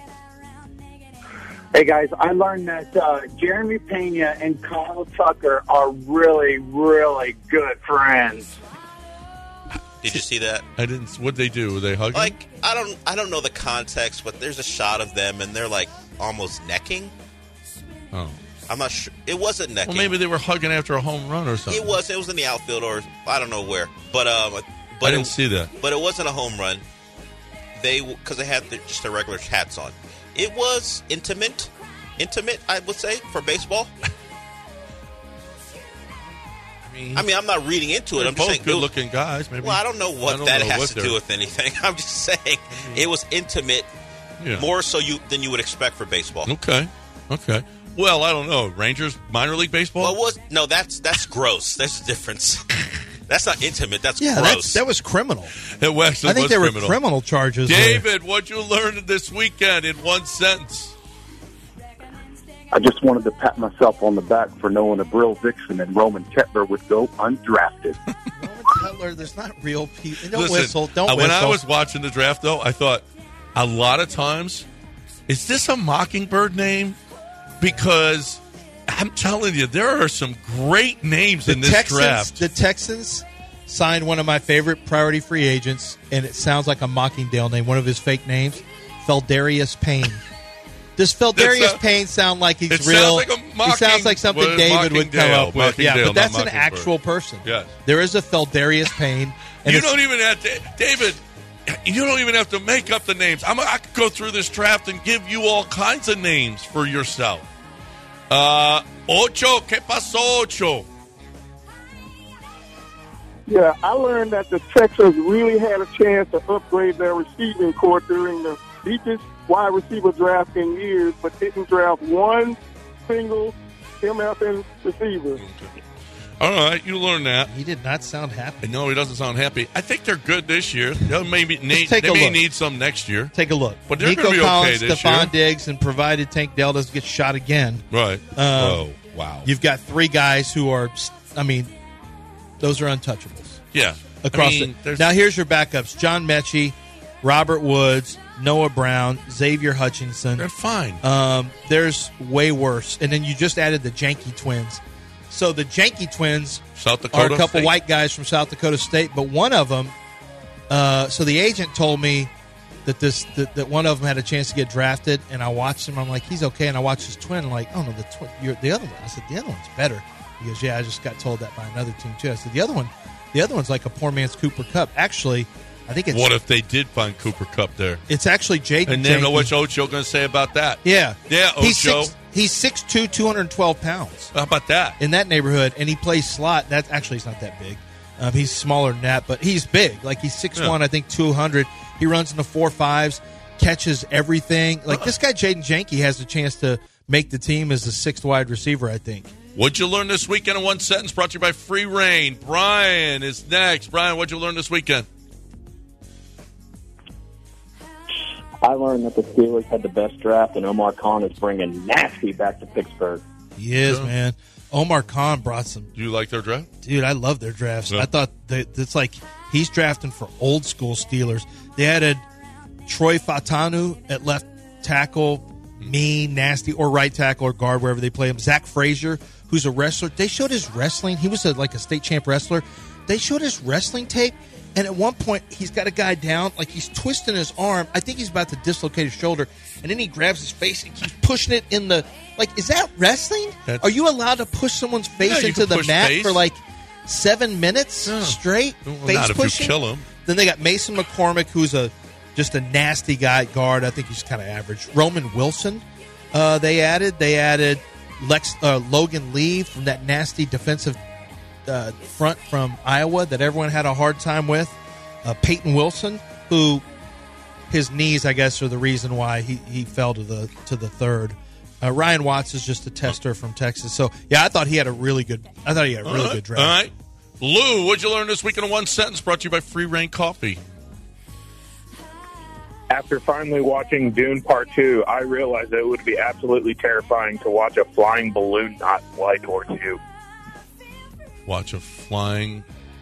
Hey, guys, I learned that uh, Jeremy Pena and Kyle Tucker are really, really good friends. Did you see that? I didn't. What'd they do? Were they hugging? Like, I don't, I don't know the context, but there's a shot of them, and they're like almost necking. Oh. I'm not sure. It wasn't necking. Well, maybe they were hugging after a home run or something. It was. It was in the outfield, or I don't know where. But um, but I didn't it, see that. But it wasn't a home run. They because they had their, just their regular hats on. It was intimate, intimate. I would say for baseball. I mean, I mean, I'm not reading into it. they're I'm just both saying. it was- good-looking guys. Maybe. Well, I don't know what I don't that know has what to they're- do with anything. I'm just saying it was intimate, Yeah. more so you than you would expect for baseball. Okay. Okay. Well, I don't know. Rangers minor league baseball. Well, it was no, that's that's gross. There's a difference. That's not intimate. That's Yeah, gross. that's, that was criminal. It was, it I think was there criminal. were criminal charges. David, what'd you learn this weekend in one sentence? I just wanted to pat myself on the back for knowing that Brill Dixon and Roman Kettler would go undrafted. Roman Kettler, there's not real people. Don't Listen, whistle. Don't uh, whistle. When I was watching the draft, though, I thought a lot of times, is this a Mockingbird name? Because I'm telling you, there are some great names the in this Texans, draft. The Texans signed one of my favorite priority free agents, and it sounds like a Mockingdale name, one of his fake names, Feldarius Payne. Does Feldarius a- Payne sound like he's it real? sounds like a he mocking- sounds like something well, David would come Mockingdale, up with. Yeah, Mockingdale, but that's not an Mockingbird. actual person. Yes. There is a Feldarius Payne. And You it's- don't even have to, David. You don't even have to make up the names. I'm, I could go through this draft and give you all kinds of names for yourself. Uh, Ocho, ¿qué pasó, Ocho? Yeah, I learned that the Texans really had a chance to upgrade their receiving corps during the deepest wide receiver draft in years, but didn't draft one single M F N receiver. All right, you learned that. He did not sound happy. No, he doesn't sound happy. I think they're good this year. They'll maybe need, take they a may look. need some next year. Take a look. But they're Nico going to be Collins, okay this Stephon year. Diggs, and provided Tank Dell doesn't get shot again. Right. Um, Whoa, wow. You've got three guys who are, I mean, those are untouchables. Yeah. Across I mean, it. there's- Now here's your backups: John Mechie, Robert Woods, Noah Brown, Xavier Hutchinson. They're fine. Um, there's way worse, and then you just added the Janky twins. So the Janky twins South are Dakota a couple State. white guys from South Dakota State, but one of them. Uh, so the agent told me that this that, that one of them had a chance to get drafted, and I watched him. I'm like, he's okay, and I watched his twin. I'm like, oh no, the twin, you're the other one. I said the other one's better. He goes, yeah, I just got told that by another team too. I said the other one, the other one's like a poor man's Cooper Kupp. Actually, I think it's What if they did find Cooper Kupp there? it's actually Jaden. And then Janky. what's Ocho going to say about that? Yeah, Yeah, He's Ocho. six, he's six two, two hundred twelve pounds. How about that? In that neighborhood, and he plays slot. That's actually he's not that big. Um, he's smaller than that, but he's big. Like he's six one, Yeah. I think two hundred. He runs in the four fives, catches everything. Like this guy, Jaden Janky, has a chance to make the team as the sixth wide receiver. I think. What'd you learn this weekend in one sentence? Brought to you by Free Reign. Brian is next. Brian, what'd you learn this weekend? I learned that the Steelers had the best draft, and Omar Khan is bringing nasty back to Pittsburgh. He is, Yeah. man. Omar Khan brought some. Do you like their draft? Dude, I love their drafts. Yeah. I thought that it's like he's drafting for old school Steelers. They added Troy Fatanu at left tackle, mean, nasty, or right tackle or guard, wherever they play him. Zach Frazier, who's a wrestler. They showed his wrestling. He was a, like a state champ wrestler. They showed his wrestling tape, and at one point he's got a guy down, like he's twisting his arm. I think he's about to dislocate his shoulder, and then he grabs his face and keeps pushing it in the. Like, is that wrestling? That's- Are you allowed to push someone's face Yeah, you into can the push mat face. for like seven minutes Yeah. straight? Well, face not if you pushing? kill him. Then they got Mason McCormick, who's a just a nasty guy at guard. I think he's kind of average. Roman Wilson, uh, they added. They added Lex uh, Logan Lee from that nasty defensive uh, front from Iowa that everyone had a hard time with. Uh, Peyton Wilson, who his knees, I guess, are the reason why he, he fell to the to the third. Uh, Ryan Watts is just a tester from Texas. So yeah, I thought he had a really good. I thought he had a really All right. good draft. All right. Lou, what'd you learn this week in one sentence? Brought to you by Free Reign Coffee. After finally watching Dune Part two, I realized that it would be absolutely terrifying to watch a flying balloon not fly towards you. Watch a flying.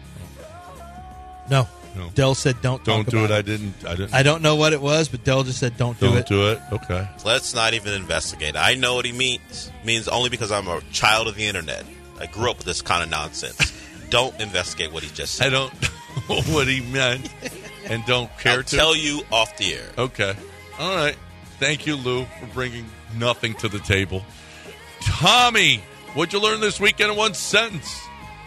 No. No. Dell said don't. Don't talk do it. about I didn't. I didn't. I don't know what it was, but Dell just said don't do Don't it. do it. Okay. Let's not even investigate. I know what he means. Means only because I'm a child of the internet. I grew up with this kind of nonsense. Don't investigate what he just said. I don't know what he meant, and don't care I'll to tell you off the air. Okay. All right. Thank you, Lou, for bringing nothing to the table. Tommy, what'd you learn this weekend in one sentence?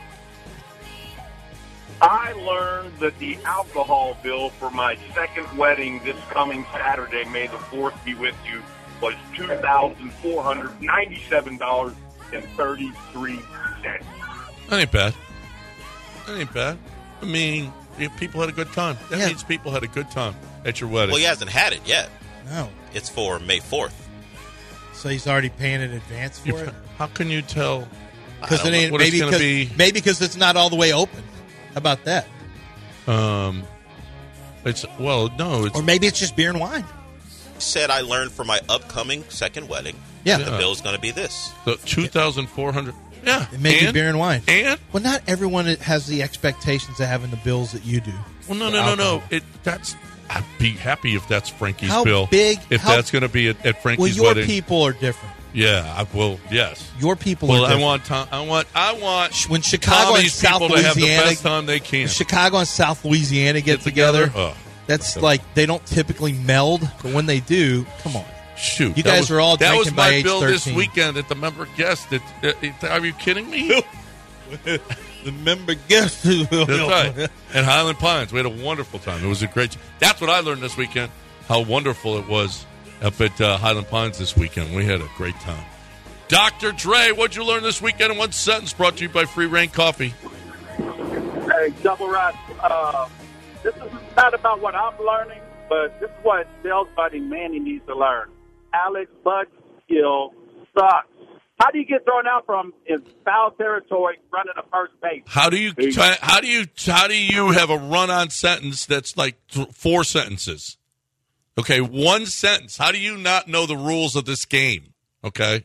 I learned that the alcohol bill for my second wedding this coming Saturday, May the fourth be with you, was two thousand four hundred ninety-seven dollars and thirty-three cents. That ain't bad. That ain't bad. I mean, if people had a good time. That Yeah. means people had a good time at your wedding. Well, he hasn't had it yet. No. It's for May fourth. So he's already paying in advance for it. How can you tell? Because I don't know maybe what it's gonna because be. maybe because it's not all the way open. How about that? Um, it's well, no, it's or maybe it's just beer and wine. Said I learned for my upcoming second wedding. Yeah, the bill's going to be this. The two thousand four hundred. Yeah, it may and, be beer and wine. And well, not everyone has the expectations of having the bills that you do. Well, no, no, no, no. It that's. I'd be happy if that's Frankie's how bill. Big, if how, that's going to be at, at Frankie's well, your wedding. people are different. Yeah, I will. Yes, your people. Well, are different. I want. Tom, I want. I want. When Chicago and South people Louisiana to have the best time they can. Chicago and South Louisiana get, get together. together? Oh, that's like they don't typically meld, but when they do, come on. Shoot, you guys was, are all that drinking was by my age bill thirteen. This weekend at the member guest. It, it, it, are you kidding me? The member guest. That's right. At Highland Pines, we had a wonderful time. It was a great. That's what I learned this weekend. How wonderful it was up at uh, Highland Pines this weekend. We had a great time. Doctor Dre, what'd you learn this weekend in one sentence? Brought to you by Free Rain Coffee. Hey, Double Rat. Uh, this is not about what I'm learning, but this is what Dale's buddy Manny needs to learn. Alex Bud's skill sucks. How do you get thrown out from in foul territory running a first base? How do you try, how do you how do you have a run-on sentence that's like th- four sentences? Okay, one sentence. How do you not know the rules of this game? Okay.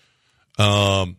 Um.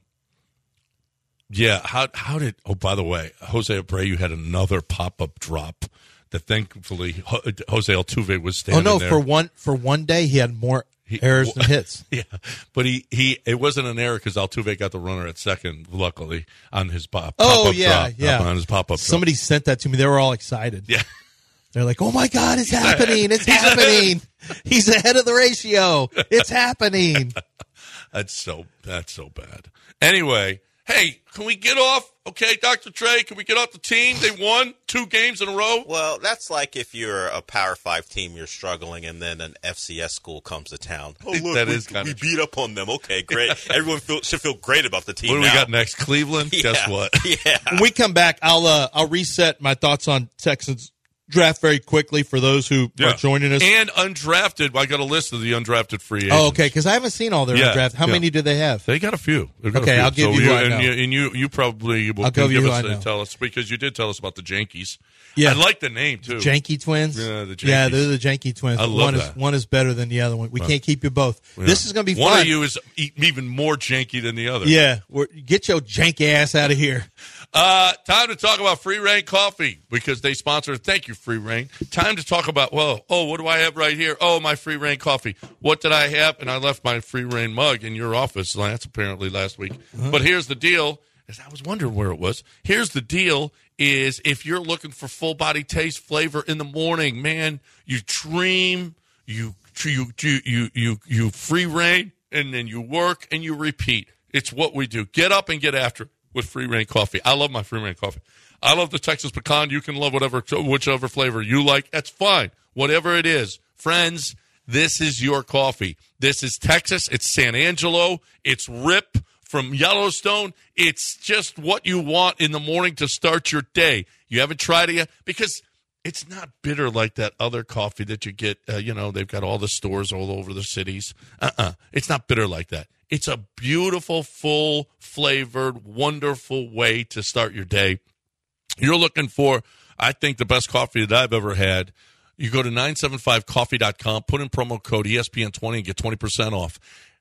Yeah. How how did? Oh, by the way, Jose Abreu had another pop-up drop that thankfully Jose Altuve was standing there. Oh no! there. For one for one day, he had more He, errors than hits. Yeah, but he, he it wasn't an error because Altuve got the runner at second, luckily, on his pop. Oh pop-up yeah, drop, yeah. On his pop up. Somebody drop. sent that to me. They were all excited. Yeah, they're like, "Oh my God, it's He's happening! ahead. It's He's happening! He's ahead of the ratio. It's happening." That's so that's so bad. Anyway, hey, can we get off? Okay, Doctor Trey, can we get off the team? They won two games in a row. Well, that's like if you're a Power Five team, you're struggling, and then an F C S school comes to town. Oh, look, that we, is kind we of beat up on them. Okay, great. Everyone feel, should feel great about the team. What do now. we got next? Cleveland. Yeah. Guess what? Yeah. When we come back, I'll uh, I'll reset my thoughts on Texans draft very quickly for those who Yeah. are joining us. And undrafted. I got a list of the undrafted free agents. Oh, okay, because I haven't seen all their Yeah, draft. How yeah. many do they have? They got a few. They've got Okay, a few. I'll give so you who I and know. You, and you, you probably will I'll give you give who us I and know. tell us because you did tell us about the Yankees. Yeah. I like the name too. Janky twins. Yeah, the Yeah, Jankies. they're the Janky twins. I but love one that. is one is better than the other one. We Right. can't keep you both. Yeah. This is going to be One fun. of you is e- even more janky than the other. Yeah, we're, get your janky ass out of here. Uh, time to talk about Free Rain Coffee because they sponsor. Thank you, Free Rain. Time to talk about, well, oh, what do I have right here? Oh, my Free Rain Coffee. What did I have? And I left my Free Rain mug in your office, Lance, apparently last week. Uh-huh. But here's the deal. As I was wondering where it was. Here's the deal is if you're looking for full body taste flavor in the morning, man, you dream, you you you you you, you free reign, and then you work and you repeat. It's what we do. Get up and get after it with Free Rain Coffee. I love my Free Rain Coffee. I love the Texas pecan. You can love whatever whichever flavor you like. That's fine. Whatever it is. Friends, this is your coffee. This is Texas. It's San Angelo. It's Rip from Yellowstone. It's just what you want in the morning to start your day. You haven't tried it yet? Because it's not bitter like that other coffee that you get. Uh, you know, they've got all the stores all over the cities. Uh-uh. It's not bitter like that. It's a beautiful, full-flavored, wonderful way to start your day. You're looking for, I think, the best coffee that I've ever had. You go to nine seven five coffee dot com, put in promo code E S P N twenty and get twenty percent off.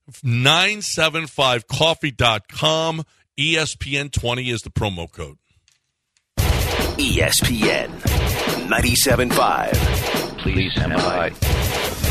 nine seven five coffee dot com, E S P N twenty is the promo code. E S P N ninety-seven point five. Please stand by.